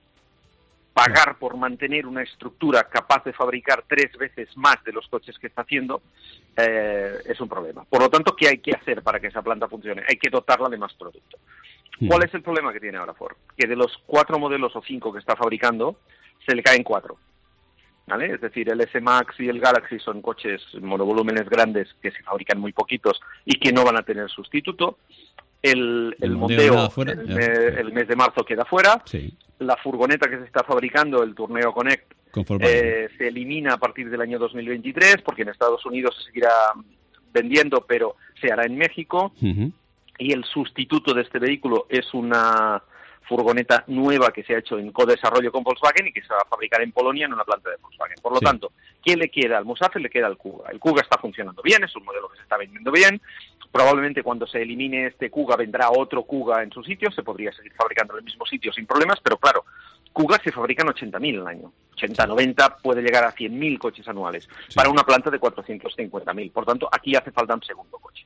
pagar por mantener una estructura capaz de fabricar 3 veces más de los coches que está haciendo es un problema. Por lo tanto, ¿qué hay que hacer para que esa planta funcione? Hay que dotarla de más producto. ¿Cuál es el problema que tiene ahora Ford? Que de los 4 modelos o 5 que está fabricando, se le caen 4. ¿Vale? Es decir, el S-Max y el Galaxy son coches monovolúmenes grandes que se fabrican muy poquitos y que no van a tener sustituto. El Mondeo el mes de marzo queda fuera. Sí. La furgoneta que se está fabricando, el Tourneo Connect, se elimina a partir del año 2023 porque en Estados Unidos se seguirá vendiendo, pero se hará en México. Y el sustituto de este vehículo es una furgoneta nueva que se ha hecho en co-desarrollo con Volkswagen y que se va a fabricar en Polonia en una planta de Volkswagen. Por lo tanto, ¿qué le queda al Almusafe? Le queda al Kuga. El Kuga está funcionando bien, es un modelo que se está vendiendo bien. Probablemente cuando se elimine este Kuga vendrá otro Kuga en su sitio, se podría seguir fabricando en el mismo sitio sin problemas, pero claro, Kuga se fabrican 80.000 al año. 80, 90, puede llegar a 100.000 coches anuales para una planta de 450.000. Por tanto, aquí hace falta un segundo coche.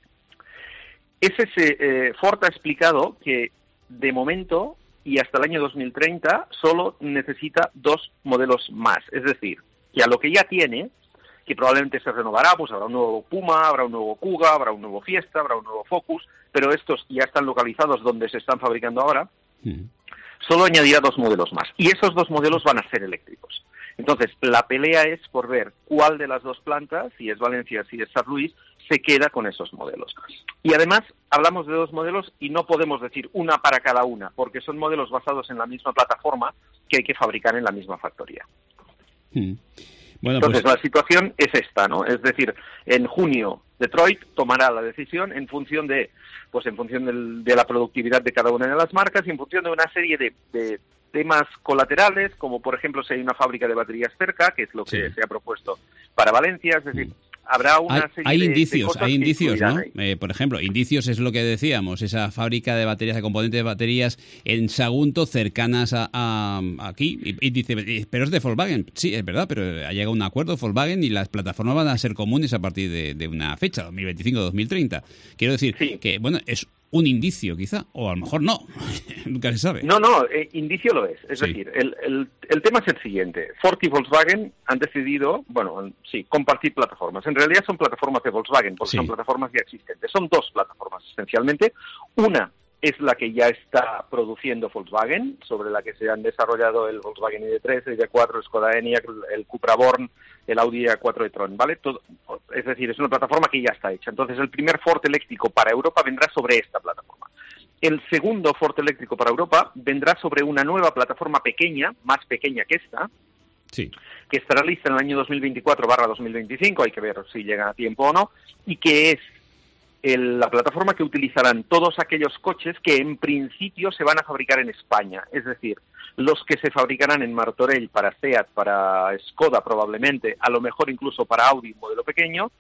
Ford ha explicado que de momento y hasta el año 2030 solo necesita 2 modelos más. Es decir, que a lo que ya tiene, que probablemente se renovará, pues habrá un nuevo Puma, habrá un nuevo Kuga, habrá un nuevo Fiesta, habrá un nuevo Focus, pero estos ya están localizados donde se están fabricando ahora, solo añadirá 2 modelos más. Y esos 2 modelos van a ser eléctricos. Entonces, la pelea es por ver cuál de las 2 plantas, si es Valencia, si es Saarlouis, se queda con esos modelos. Y además, hablamos de 2 modelos y no podemos decir una para cada una, porque son modelos basados en la misma plataforma que hay que fabricar en la misma factoría. Bueno, entonces, la situación es esta, ¿no? Es decir, en junio Detroit tomará la decisión en función de la productividad de cada una de las marcas y en función de una serie de temas colaterales, como por ejemplo si hay una fábrica de baterías cerca, que es lo que se ha propuesto para Valencia, es decir, habrá una serie de cosas hay indicios, ¿no? Ahí. Por ejemplo, indicios es lo que decíamos, esa fábrica de baterías, de componentes de baterías en Sagunto, cercanas a aquí, y dice, pero es de Volkswagen. Sí, es verdad, pero ha llegado a un acuerdo Volkswagen y las plataformas van a ser comunes a partir de una fecha, 2025-2030. Quiero decir que, bueno, es un indicio quizá, o a lo mejor no, nunca se sabe. No, indicio lo es. Es decir, el tema es el siguiente. Ford y Volkswagen han decidido, compartir plataformas. En realidad son plataformas de Volkswagen, porque son plataformas ya existentes. Son 2 plataformas, esencialmente. Una es la que ya está produciendo Volkswagen, sobre la que se han desarrollado el Volkswagen ID3, el ID4, el Skoda Enyaq, el Cupra Born, el Audi A4 e-tron, ¿vale? Todo, es decir, es una plataforma que ya está hecha. Entonces, el primer Ford eléctrico para Europa vendrá sobre esta plataforma. El segundo Ford eléctrico para Europa vendrá sobre una nueva plataforma pequeña, más pequeña que esta, que estará lista en el año 2024/2025, hay que ver si llega a tiempo o no, y que es la plataforma que utilizarán todos aquellos coches que en principio se van a fabricar en España, es decir, los que se fabricarán en Martorell para SEAT, para Skoda probablemente, a lo mejor incluso para Audi, un modelo pequeño,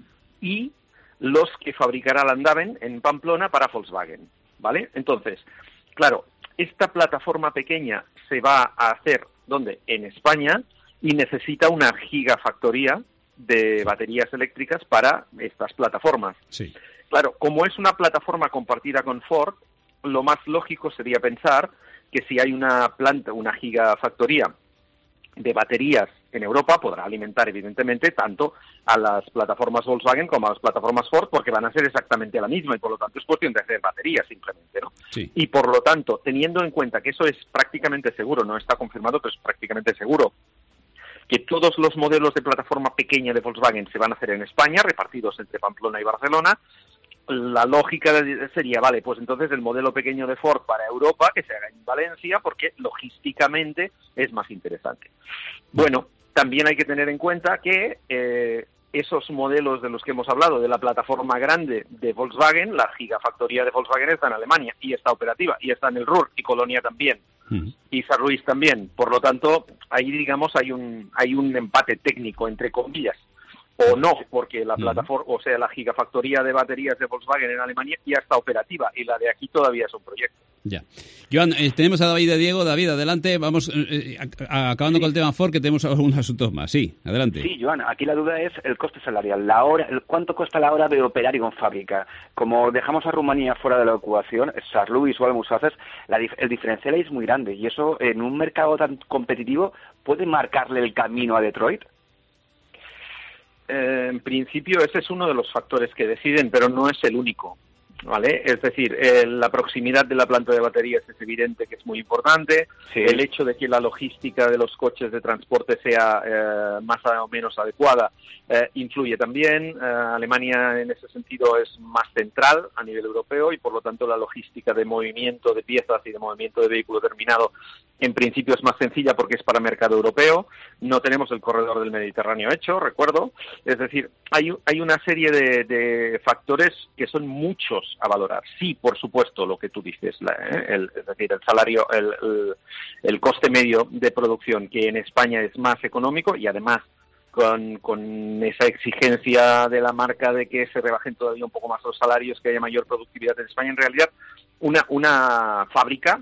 y los que fabricará Landhaven en Pamplona para Volkswagen, ¿vale? Entonces, claro, esta plataforma pequeña se va a hacer, ¿dónde? En España, y necesita una gigafactoría de baterías eléctricas para estas plataformas. Claro, como es una plataforma compartida con Ford, lo más lógico sería pensar que si hay una planta, una gigafactoría de baterías en Europa, podrá alimentar evidentemente tanto a las plataformas Volkswagen como a las plataformas Ford, porque van a ser exactamente la misma y por lo tanto es cuestión de hacer baterías simplemente, ¿no? Y por lo tanto, teniendo en cuenta que eso es prácticamente seguro, no está confirmado, pero es prácticamente seguro, que todos los modelos de plataforma pequeña de Volkswagen se van a hacer en España, repartidos entre Pamplona y Barcelona, la lógica sería, vale, pues entonces el modelo pequeño de Ford para Europa, que se haga en Valencia, porque logísticamente es más interesante. Bueno, también hay que tener en cuenta que esos modelos de los que hemos hablado, de la plataforma grande de Volkswagen, la gigafactoría de Volkswagen está en Alemania y está operativa, y está en el Ruhr, y Colonia también, y Saarlouis también. Por lo tanto, ahí, digamos, hay un empate técnico, entre comillas, o no, porque la plataforma, o sea, la gigafactoría de baterías de Volkswagen en Alemania ya está operativa, y la de aquí todavía es un proyecto. Ya. Joan, tenemos a David y a Diego. David, adelante. Vamos acabando con el tema Ford, que tenemos algunos asuntos más. Sí, adelante. Sí, Joan, aquí la duda es el coste salarial. La hora, ¿cuánto cuesta la hora de operar en fábrica? Como dejamos a Rumanía fuera de la ecuación, Saarlouis o Almussafes, el diferencial es muy grande. Y eso, en un mercado tan competitivo, ¿puede marcarle el camino a Detroit? En principio, ese es uno de los factores que deciden, pero no es el único. ¿Vale? Es decir, la proximidad de la planta de baterías es evidente que es muy importante. Sí. El hecho de que la logística de los coches de transporte sea más o menos adecuada influye también. Alemania en ese sentido es más central a nivel europeo y por lo tanto la logística de movimiento de piezas y de movimiento de vehículo terminado en principio es más sencilla porque es para mercado europeo. No tenemos el corredor del Mediterráneo hecho, recuerdo. Es decir, hay una serie de factores que son muchos a valorar. Sí, por supuesto, lo que tú dices, es decir, el salario, el coste medio de producción, que en España es más económico y además con esa exigencia de la marca de que se rebajen todavía un poco más los salarios, que haya mayor productividad en España. En realidad, una fábrica,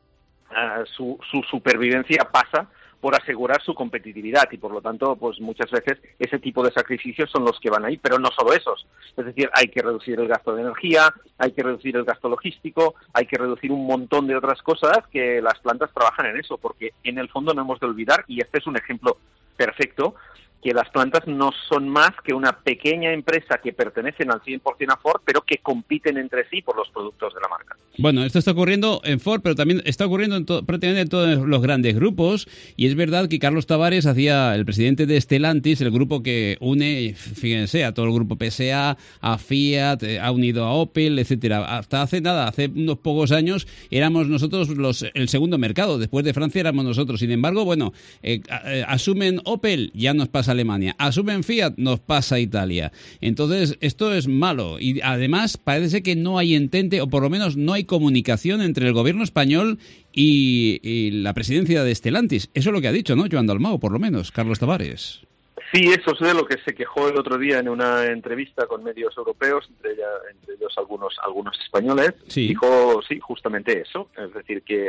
su supervivencia pasa por asegurar su competitividad y por lo tanto pues muchas veces ese tipo de sacrificios son los que van ahí, pero no solo esos, es decir, hay que reducir el gasto de energía, hay que reducir el gasto logístico, hay que reducir un montón de otras cosas que las plantas trabajan en eso, porque en el fondo no hemos de olvidar, y este es un ejemplo perfecto, que las plantas no son más que una pequeña empresa que pertenecen al 100% a Ford, pero que compiten entre sí por los productos de la marca. Bueno, esto está ocurriendo en Ford, pero también está ocurriendo prácticamente en todos los grandes grupos, y es verdad que Carlos Tavares el presidente de Stellantis, el grupo que une, fíjense, a todo el grupo PSA, a Fiat, ha unido a Opel, etcétera. Hasta hace unos pocos años éramos nosotros el segundo mercado, después de Francia éramos nosotros. Sin embargo, bueno, asumen Opel, ya nos pasa Alemania, asumen Fiat, nos pasa Italia. Entonces, esto es malo y además parece que no hay entente, o por lo menos no hay comunicación entre el gobierno español y la presidencia de Stellantis. Eso es lo que ha dicho, ¿no? Joan Dalmau, por lo menos, Carlos Tavares. Sí, eso es de lo que se quejó el otro día en una entrevista con medios europeos, entre ellos algunos españoles. Sí. Dijo, sí, justamente eso, es decir, que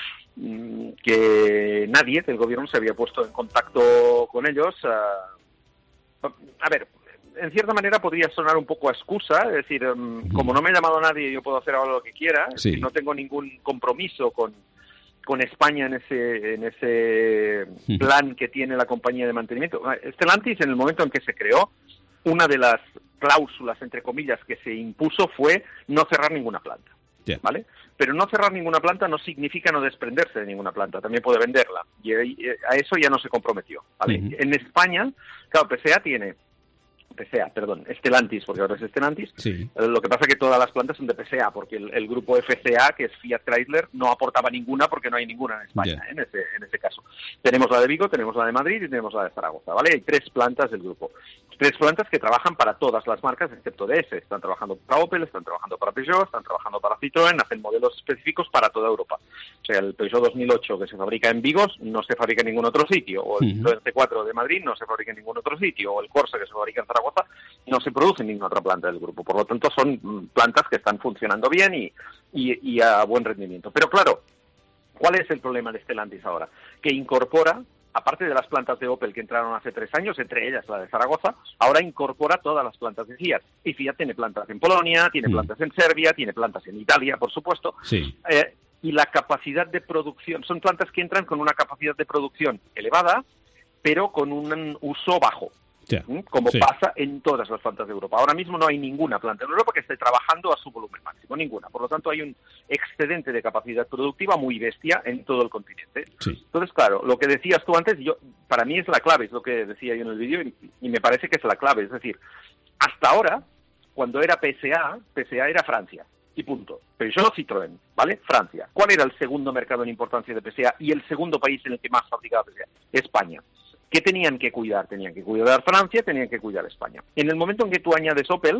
nadie del gobierno se había puesto en contacto con ellos. A ver, en cierta manera podría sonar un poco a excusa, es decir, como no me ha llamado nadie, yo puedo hacer ahora lo que quiera, sí. No tengo ningún compromiso con España en ese plan que tiene la compañía de mantenimiento. Stellantis, en el momento en que se creó, una de las cláusulas, entre comillas, que se impuso fue no cerrar ninguna planta. Yeah. ¿Vale? Pero no cerrar ninguna planta no significa no desprenderse de ninguna planta, también puede venderla, y a eso ya no se comprometió, ¿vale? En España, claro, Stellantis, porque ahora es Stellantis. Sí. Lo que pasa es que todas las plantas son de PSA, porque el grupo FCA, que es Fiat Chrysler, no aportaba ninguna porque no hay ninguna en España, en ese caso. Tenemos la de Vigo, tenemos la de Madrid y tenemos la de Zaragoza, ¿vale? Hay 3 plantas del grupo. 3 plantas que trabajan para todas las marcas excepto DS. Están trabajando para Opel, están trabajando para Peugeot, están trabajando para Citroën, hacen modelos específicos para toda Europa. O sea, el Peugeot 2008 que se fabrica en Vigo no se fabrica en ningún otro sitio, o el Citroën C4 de Madrid no se fabrica en ningún otro sitio, o el Corsa que se fabrica en Zaragoza no se produce en ninguna otra planta del grupo. Por lo tanto, son plantas que están funcionando bien y a buen rendimiento. Pero claro, ¿cuál es el problema de Stellantis ahora? Que incorpora, aparte de las plantas de Opel que entraron hace 3 años, entre ellas la de Zaragoza, ahora incorpora todas las plantas de Fiat. Y Fiat tiene plantas en Polonia, tiene plantas en Serbia, tiene plantas en Italia, por supuesto. Sí. Y la capacidad de producción, son plantas que entran con una capacidad de producción elevada, pero con un uso bajo. Yeah. Como pasa en todas las plantas de Europa. Ahora mismo no hay ninguna planta en Europa que esté trabajando a su volumen máximo, ninguna. Por lo tanto, hay un excedente de capacidad productiva muy bestia en todo el continente. Sí. Entonces, claro, lo que decías tú antes, para mí es la clave, es lo que decía yo en el vídeo y me parece que es la clave. Es decir, hasta ahora, cuando era PSA era Francia. Y punto. Peugeot, Citroën, ¿vale? Francia. ¿Cuál era el segundo mercado en importancia de PSA y el segundo país en el que más fabricaba PSA? España. ¿Qué tenían que cuidar? Tenían que cuidar Francia, tenían que cuidar España. En el momento en que tú añades Opel,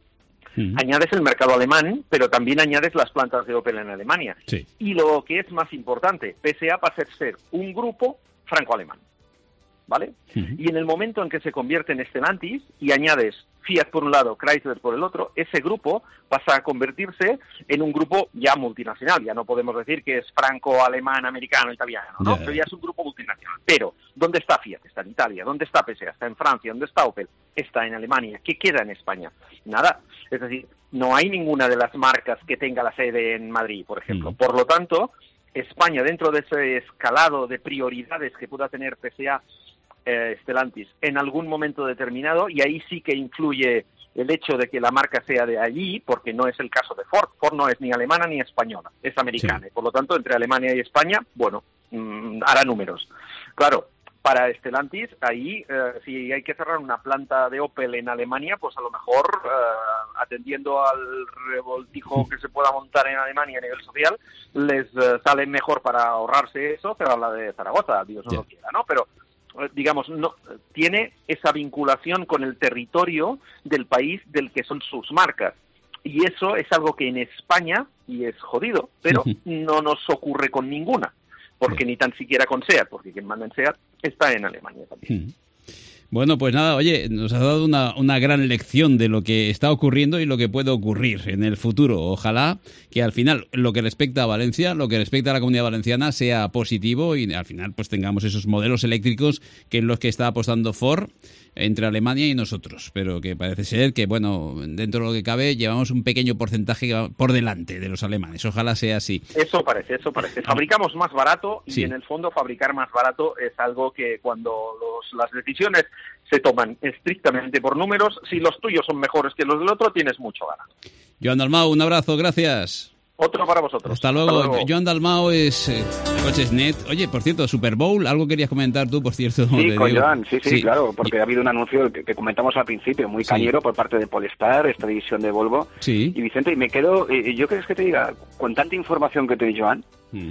añades el mercado alemán, pero también añades las plantas de Opel en Alemania. Sí. Y lo que es más importante, PSA pasa a ser un grupo franco-alemán, ¿vale? Y en el momento en que se convierte en Stellantis y añades Fiat por un lado, Chrysler por el otro, ese grupo pasa a convertirse en un grupo ya multinacional. Ya no podemos decir que es franco-alemán, americano, italiano, ¿no? Pero ya es un grupo multinacional. Pero, ¿dónde está Fiat? Está en Italia. ¿Dónde está PSA? Está en Francia. ¿Dónde está Opel? Está en Alemania. ¿Qué queda en España? Nada. Es decir, no hay ninguna de las marcas que tenga la sede en Madrid, por ejemplo. Por lo tanto, España, dentro de ese escalado de prioridades que pueda tener PSA, Stellantis en algún momento determinado, y ahí sí que influye el hecho de que la marca sea de allí, porque no es el caso de Ford. Ford no es ni alemana ni española, es americana. Por lo tanto, entre Alemania y España, bueno, hará números. Claro, para Stellantis, ahí, si hay que cerrar una planta de Opel en Alemania, pues a lo mejor, atendiendo al revoltijo que se pueda montar en Alemania a nivel social, les sale mejor para ahorrarse eso, pero la de Zaragoza, Dios no lo quiera, ¿no? Pero digamos, no tiene esa vinculación con el territorio del país del que son sus marcas. Y eso es algo que en España, y es jodido, pero no nos ocurre con ninguna, porque ni tan siquiera con SEAT, porque quien manda en SEAT está en Alemania también. Bueno, pues nada, oye, nos has dado una gran lección de lo que está ocurriendo y lo que puede ocurrir en el futuro. Ojalá que al final lo que respecta a Valencia, lo que respecta a la Comunidad Valenciana sea positivo y al final pues tengamos esos modelos eléctricos que es los que está apostando Ford entre Alemania y nosotros, pero que parece ser que, bueno, dentro de lo que cabe llevamos un pequeño porcentaje por delante de los alemanes. Ojalá sea así. Eso parece. Fabricamos más barato y en el fondo fabricar más barato es algo que cuando las decisiones se toman estrictamente por números, si los tuyos son mejores que los del otro, tienes mucho ganado. Joan Dalmau, un abrazo, gracias. Otro para vosotros. Hasta luego. Joan Dalmau es Cochesnet. Oye, por cierto, Super Bowl, ¿algo querías comentar tú, por cierto? Sí, con Joan, sí, claro, porque ha habido un anuncio que comentamos al principio, muy cañero por parte de Polestar, esta división de Volvo. Sí. Y Vicente, y me quedo, yo creo que te diga, con tanta información que te dio Joan,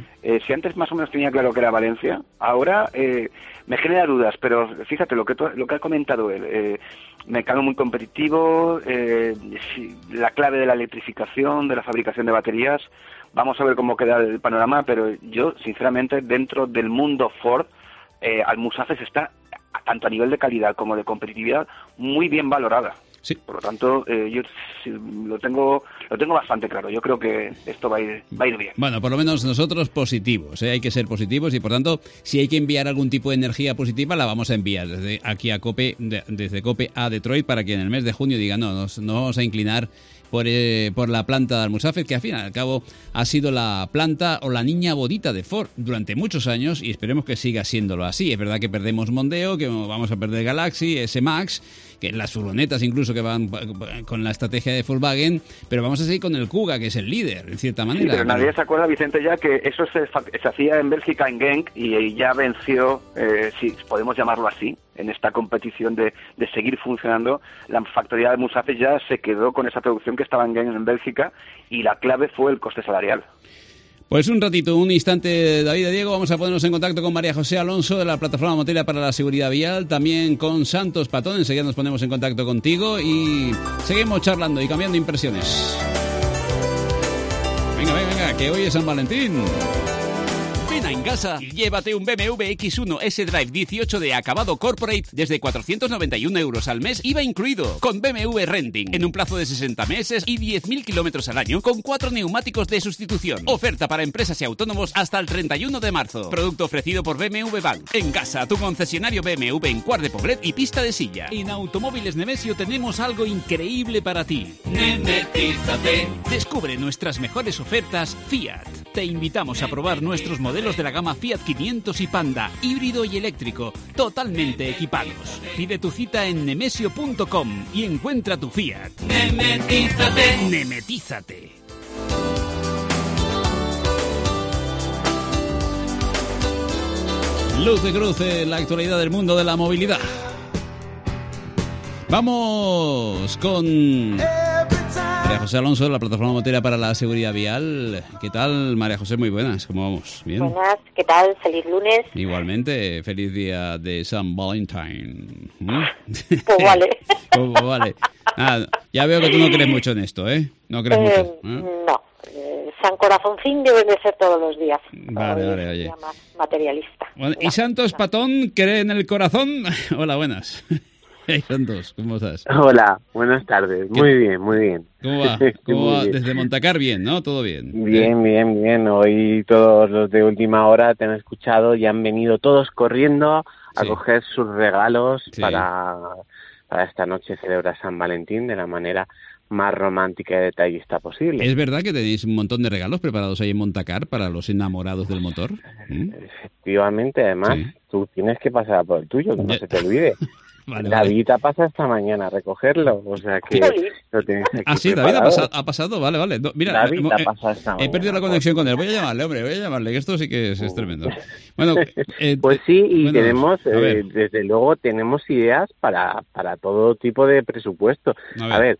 si antes más o menos tenía claro que era Valencia, ahora me genera dudas, pero fíjate lo que ha comentado él, mercado muy competitivo, la clave de la electrificación, de la fabricación de baterías. Vamos a ver cómo queda el panorama, pero yo, sinceramente, dentro del mundo Ford, Almusafes está, tanto a nivel de calidad como de competitividad, muy bien valorada. Sí. Por lo tanto, yo lo tengo bastante claro. Yo creo que esto va a ir bien. Bueno, por lo menos nosotros positivos, hay que ser positivos y por tanto, si hay que enviar algún tipo de energía positiva, la vamos a enviar desde aquí a COPE, desde COPE a Detroit, para que en el mes de junio digan, no, nos vamos a inclinar por la planta de Almusafes, que al fin y al cabo ha sido la planta o la niña bonita de Ford durante muchos años y esperemos que siga siéndolo así. Es verdad que perdemos Mondeo, que vamos a perder Galaxy, S-Max, que las furgonetas incluso que van con la estrategia de Volkswagen, pero vamos a seguir con el Kuga, que es el líder, en cierta manera. Sí, pero nadie se acuerda, Vicente, ya que eso se hacía en Bélgica, en Genk, y ya venció, si podemos llamarlo así, en esta competición de seguir funcionando. La factoría de Almusafes ya se quedó con esa producción que estaba en Genk, en Bélgica, y la clave fue el coste salarial. Pues un ratito, un instante, David y Diego, vamos a ponernos en contacto con María José Alonso de la Plataforma Motera para la Seguridad Vial, también con Santos Patón, enseguida nos ponemos en contacto contigo y seguimos charlando y cambiando impresiones. Venga, que hoy es San Valentín. Ven a Engasa y llévate un BMW X1 S-Drive 18 de acabado corporate desde 491 € al mes, IVA incluido, con BMW Renting, en un plazo de 60 meses y 10.000 kilómetros al año, con 4 neumáticos de sustitución. Oferta para empresas y autónomos hasta el 31 de marzo. Producto ofrecido por BMW Bank. Engasa, tu concesionario BMW en Quart de Poblet y Pista de Silla. En Automóviles Nemesio tenemos algo increíble para ti. Nemetízate. Descubre nuestras mejores ofertas Fiat. Te invitamos a probar nuestros modelos de la gama Fiat 500 y Panda, híbrido y eléctrico, totalmente equipados. Pide tu cita en nemesio.com y encuentra tu Fiat. Nemetízate. Nemetízate. Luz de cruce, la actualidad del mundo de la movilidad. Vamos con María José Alonso, de la Plataforma Motera para la Seguridad Vial. ¿Qué tal, María José? Muy buenas, ¿cómo vamos? ¿Bien? Buenas, ¿qué tal? Feliz lunes. Igualmente, feliz día de San Valentín. Pues vale. Pues vale. Ya veo que tú no crees mucho en esto, ¿eh? No crees mucho. No. San Corazoncín debe de ser todos los días. Vale, oye. Más materialista. Bueno, ¿y Santo Espatón cree en el corazón? Hola, buenas. Hey, Santos, ¿cómo estás? Hola, buenas tardes. Muy bien, muy bien. ¿Cómo va? ¿Cómo va? Desde Montacar, bien, ¿no? ¿Todo bien? Bien. Hoy todos los de última hora te han escuchado y han venido todos corriendo a coger sus regalos para esta noche celebrar San Valentín de la manera más romántica y detallista posible. ¿Es verdad que tenéis un montón de regalos preparados ahí en Montacar para los enamorados del motor? Efectivamente, además, tú tienes que pasar por el tuyo, que no se te olvide. David ha pasado esta mañana a recogerlo, o sea que lo tienes aquí sí, preparado. David ha pasado, vale. No, mira, David ha pasado esta mañana. He perdido la conexión con él. Voy a llamarle, que esto sí que es tremendo. Bueno, pues sí, y tenemos, desde luego, tenemos ideas para todo tipo de presupuesto. A ver,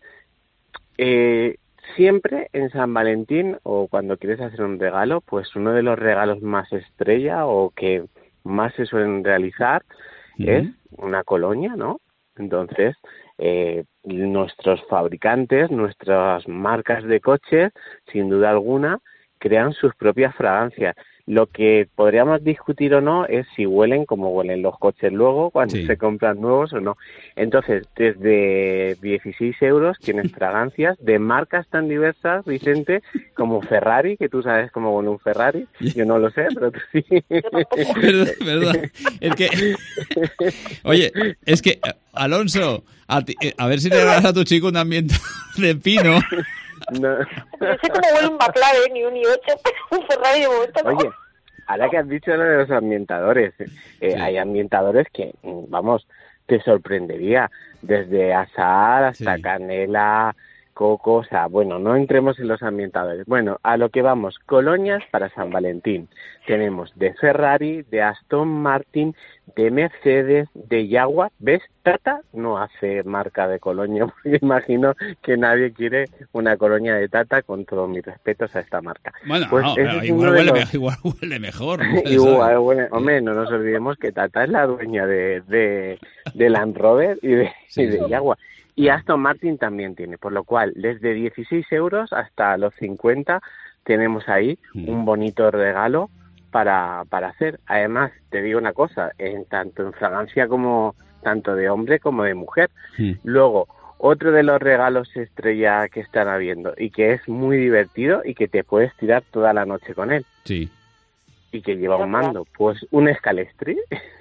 siempre en San Valentín o cuando quieres hacer un regalo, pues uno de los regalos más estrella o que más se suelen realizar es una colonia, ¿no? Entonces, nuestros fabricantes, nuestras marcas de coches, sin duda alguna, crean sus propias fragancias. Lo que podríamos discutir o no es si huelen como huelen los coches luego cuando se compran nuevos o no. Entonces, desde 16 euros tienes fragancias de marcas tan diversas, Vicente, como Ferrari, que tú sabes cómo huele un Ferrari. Yo no lo sé, pero tú sí. Perdón. Es que... Oye, es que, Alonso, a ver si le das a tu chico un ambiente de pino. No. Yo sé cómo huele un McLaren ni un i8, pero un Ferrari de momento no. Oye, ahora que has dicho lo de los ambientadores, hay ambientadores que, vamos, te sorprendería, desde azahar hasta canela, coco, o sea, bueno, no entremos en los ambientadores. Bueno, a lo que vamos, colonias para San Valentín. Tenemos de Ferrari, de Aston Martin, de Mercedes, de Jaguar. ¿Ves? Tata no hace marca de colonia, porque imagino que nadie quiere una colonia de Tata, con todos mis respetos a esta marca. Bueno, pues igual huele mejor. Igual huele, hombre, no nos olvidemos que Tata es la dueña de Land Rover y de Jaguar. Y Aston Martin también tiene, por lo cual, desde 16 euros hasta los 50 tenemos ahí un bonito regalo para hacer. Además, te digo una cosa, tanto en fragancia como tanto de hombre como de mujer. Luego, otro de los regalos estrella que están habiendo y que es muy divertido y que te puedes tirar toda la noche con él. Sí. Y que lleva un mando, pues un Scalestri.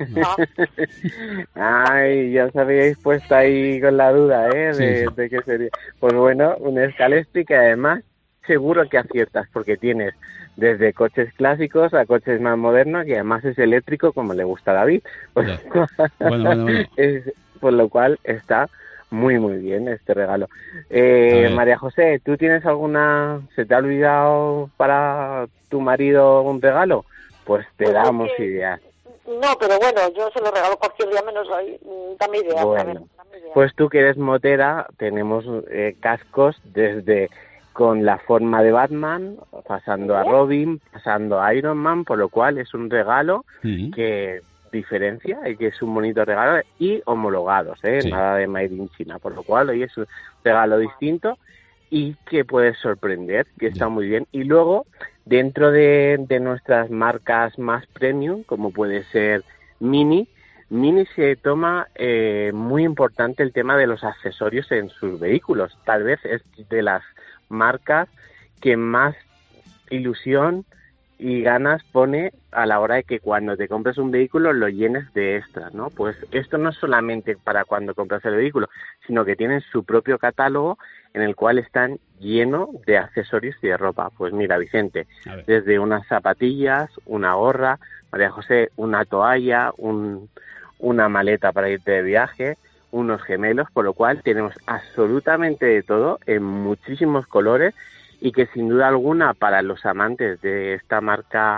Ay, ya os habíais puesto ahí con la duda, de qué sería. Pues bueno, un Scalestri que además seguro que aciertas, porque tienes desde coches clásicos a coches más modernos y además es eléctrico como le gusta a David. Pues, bueno. Por lo cual está muy bien este regalo. María José, ¿tú tienes se te ha olvidado para tu marido un regalo? Pues te damos ideas. No, pero bueno, yo se lo regalo cualquier día menos hoy. Dame ideas. Bueno, pues tú que eres motera, tenemos cascos desde con la forma de Batman, pasando a Robin, pasando a Iron Man, por lo cual es un regalo que diferencia y que es un bonito regalo y homologados, nada de Made in China, por lo cual hoy es un regalo distinto y que puede sorprender, que está muy bien. Y luego, dentro de nuestras marcas más premium, como puede ser Mini se toma muy importante el tema de los accesorios en sus vehículos. Tal vez es de las marcas que más ilusión y ganas pone a la hora de que cuando te compres un vehículo lo llenes de extras, ¿no? Pues esto no es solamente para cuando compras el vehículo, sino que tienen su propio catálogo en el cual están llenos de accesorios y de ropa. Pues mira, Vicente, desde unas zapatillas, una gorra, María José, una toalla, una maleta para irte de viaje, unos gemelos, por lo cual tenemos absolutamente de todo en muchísimos colores y que sin duda alguna para los amantes de esta marca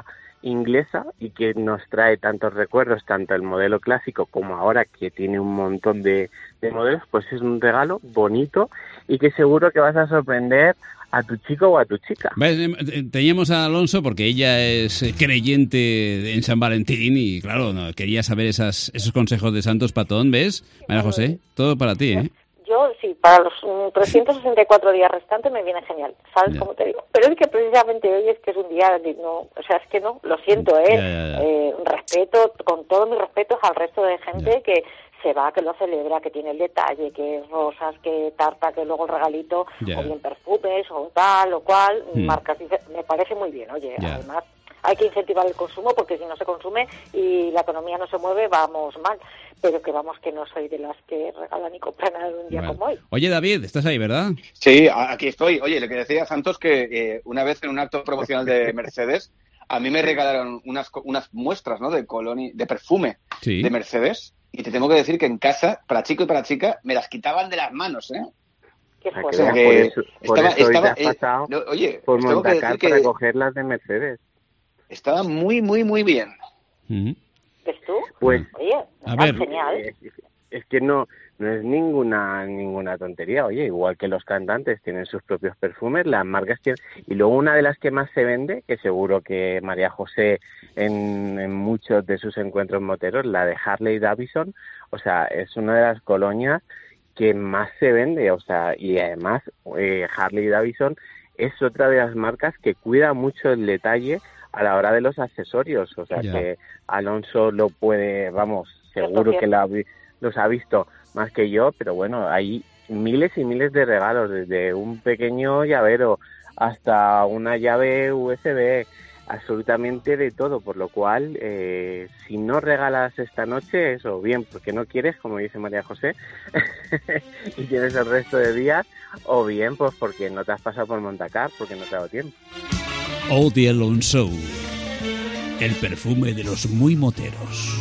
inglesa y que nos trae tantos recuerdos, tanto el modelo clásico como ahora que tiene un montón de modelos, pues es un regalo bonito y que seguro que vas a sorprender a tu chico o a tu chica. Teníamos a Alonso porque ella es creyente en San Valentín y claro, no, quería saber esos consejos de Santos Patón, ¿ves? María José, todo para ti, ¿eh? Yo sí, para los 364 días restantes me viene genial, ¿sabes cómo te digo? Pero es que precisamente hoy es que es un día, no, lo siento, respeto, con todo mi respeto al resto de gente que se va, que lo celebra, que tiene el detalle, que rosas, que tarta, que luego el regalito, o bien perfumes, o tal, o cual, marcas, me parece muy bien, oye, además hay que incentivar el consumo porque si no se consume y la economía no se mueve, vamos mal. Pero que vamos, que no soy de las que regalan y compran nada un día como hoy. Oye, David, estás ahí, ¿verdad? Sí, aquí estoy. Oye, le quería decir a Santos que una vez en un acto promocional de Mercedes, a mí me regalaron unas muestras, ¿no?, de perfume de Mercedes. Y te tengo que decir que en casa, para chico y para chica, me las quitaban de las manos, ¿eh? Qué fuerte. O sea, que por eso hoy te has pasado por Montacar para coger las de Mercedes. Estaba muy, muy, muy bien. ¿Ves tú? Pues, oye, a ver, genial. Es que no es ninguna tontería. Oye, igual que los cantantes tienen sus propios perfumes, las marcas tienen... Y luego una de las que más se vende, que seguro que María José en muchos de sus encuentros moteros, la de Harley Davidson, o sea, es una de las colonias que más se vende, o sea, y además Harley Davidson es otra de las marcas que cuida mucho el detalle a la hora de los accesorios, o sea que Alonso lo puede, vamos, seguro que los ha visto más que yo, pero bueno, hay miles y miles de regalos, desde un pequeño llavero hasta una llave USB, absolutamente de todo, por lo cual, si no regalas esta noche, eso, bien, porque no quieres, como dice María José, y tienes el resto de días, o bien, pues porque no te has pasado por Montacar, porque no te ha dado tiempo. Eau Alonso, el perfume de los muy moteros.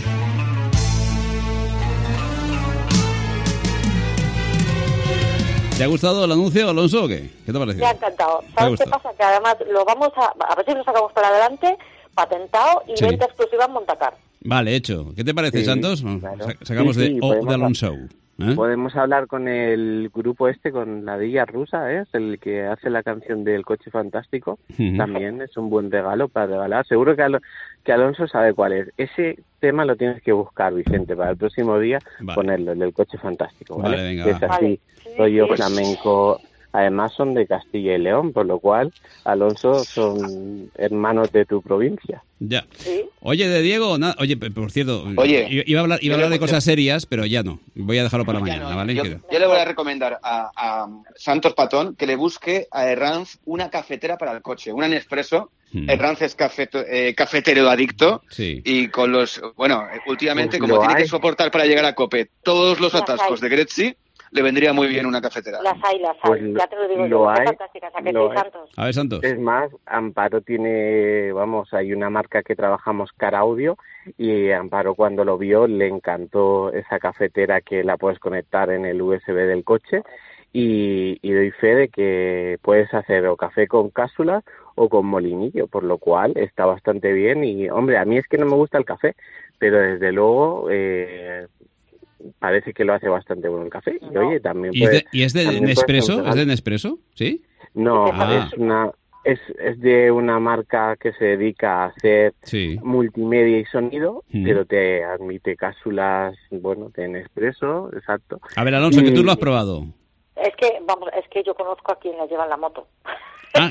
¿Te ha gustado el anuncio, Alonso, o qué? ¿Qué te parece? Me ha encantado. ¿Sabes qué pasa? Que además lo vamos a ver si lo sacamos para adelante, patentado y venta exclusiva en Montacar. Vale, hecho. ¿Qué te parece, Santos? Claro. Sacamos de Eau Alonso. Podemos hablar con el grupo con la Dilla Rusa, es el que hace la canción del Coche Fantástico. También es un buen regalo para regalar. Seguro que Alonso sabe cuál es. Ese tema lo tienes que buscar, Vicente, para el próximo día ponerlo, el del Coche Fantástico. Vale, venga, es así, rollo flamenco. Además son de Castilla y León, por lo cual, Alonso, son hermanos de tu provincia. Ya. ¿Sí? Oye, de Diego, oye, por cierto, iba a hablar de cosas serias, pero ya no. Voy a dejarlo para mañana, ¿vale? Yo le voy a recomendar a Santos Patón que le busque a Herranz una cafetera para el coche, una Nespresso. Herranz es cafetero adicto y con últimamente, como tiene que soportar para llegar a COPE todos los atascos de Grezzi, le vendría muy bien una cafetera. Las hay. Pues ya te lo digo yo, qué fantásticas. ¿A qué sí, Santos? A ver, Santos. Es más, Amparo tiene, hay una marca que trabajamos, Car Audio, y Amparo cuando lo vio le encantó esa cafetera que la puedes conectar en el USB del coche y doy fe de que puedes hacer o café con cápsulas o con molinillo, por lo cual está bastante bien y, hombre, a mí es que no me gusta el café, pero desde luego... parece que lo hace bastante bueno el café. Y oye, también ¿Y es de Nespresso? ¿Es de Nespresso? ¿Sí? No, es de una marca que se dedica a hacer multimedia y sonido, pero te admite cápsulas, de Nespresso, exacto. A ver, Alonso, que tú lo has probado. Es que yo conozco a quien la lleva en la moto. O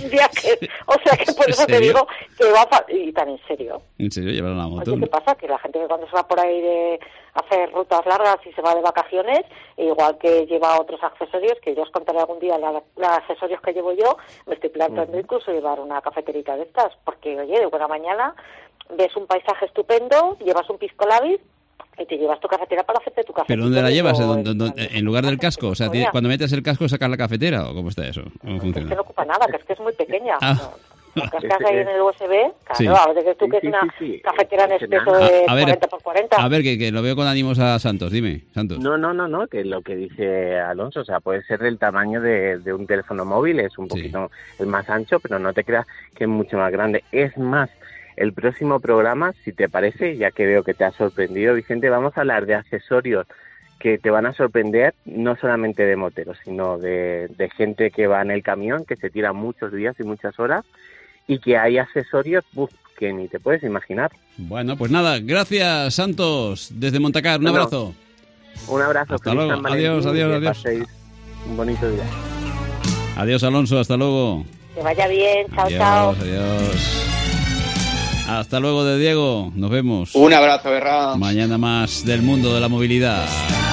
sea que por eso te digo que y tan en serio. ¿En serio llevar la moto? Oye, ¿qué pasa? Que la gente que cuando se va por ahí de hacer rutas largas y se va de vacaciones, igual que lleva otros accesorios, que yo os contaré algún día los accesorios que llevo yo, me estoy planteando incluso llevar una cafeterita de estas, porque oye, de buena mañana ves un paisaje estupendo, llevas un pisco labis y te llevas tu cafetera para hacerte tu café. ¿Pero dónde la llevas? ¿En lugar del casco? O sea, cuando metes el casco, ¿sacas la cafetera? ¿O cómo está eso? ¿Cómo funciona? Es que no ocupa nada, que es que es muy pequeña. La cascas ahí en el USB, claro, a ver, tú que es una cafetera Nespresso de 40x40. A ver, que lo veo con ánimos a Santos, dime, Santos. No, que lo que dice Alonso, o sea, puede ser del tamaño de un teléfono móvil, es un poquito el más ancho, pero no te creas que es mucho más grande. Es más, El próximo programa, si te parece, ya que veo que te ha sorprendido, Vicente, vamos a hablar de accesorios que te van a sorprender, no solamente de moteros, sino de gente que va en el camión, que se tira muchos días y muchas horas, y que hay accesorios que ni te puedes imaginar. Bueno, pues nada, gracias, Santos, desde Montacar, un abrazo. Un abrazo. Hasta luego, adiós. Un bonito día. Adiós, Alonso, hasta luego. Que vaya bien, chao. Adiós. Hasta luego, de Diego, nos vemos. Un abrazo, Berra. Mañana más del mundo de la movilidad.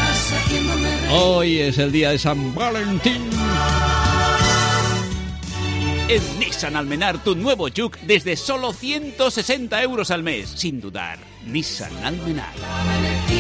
Hoy es el día de San Valentín. En Nissan Almenar, tu nuevo Juke desde solo 160 euros al mes. Sin dudar, Nissan Almenar.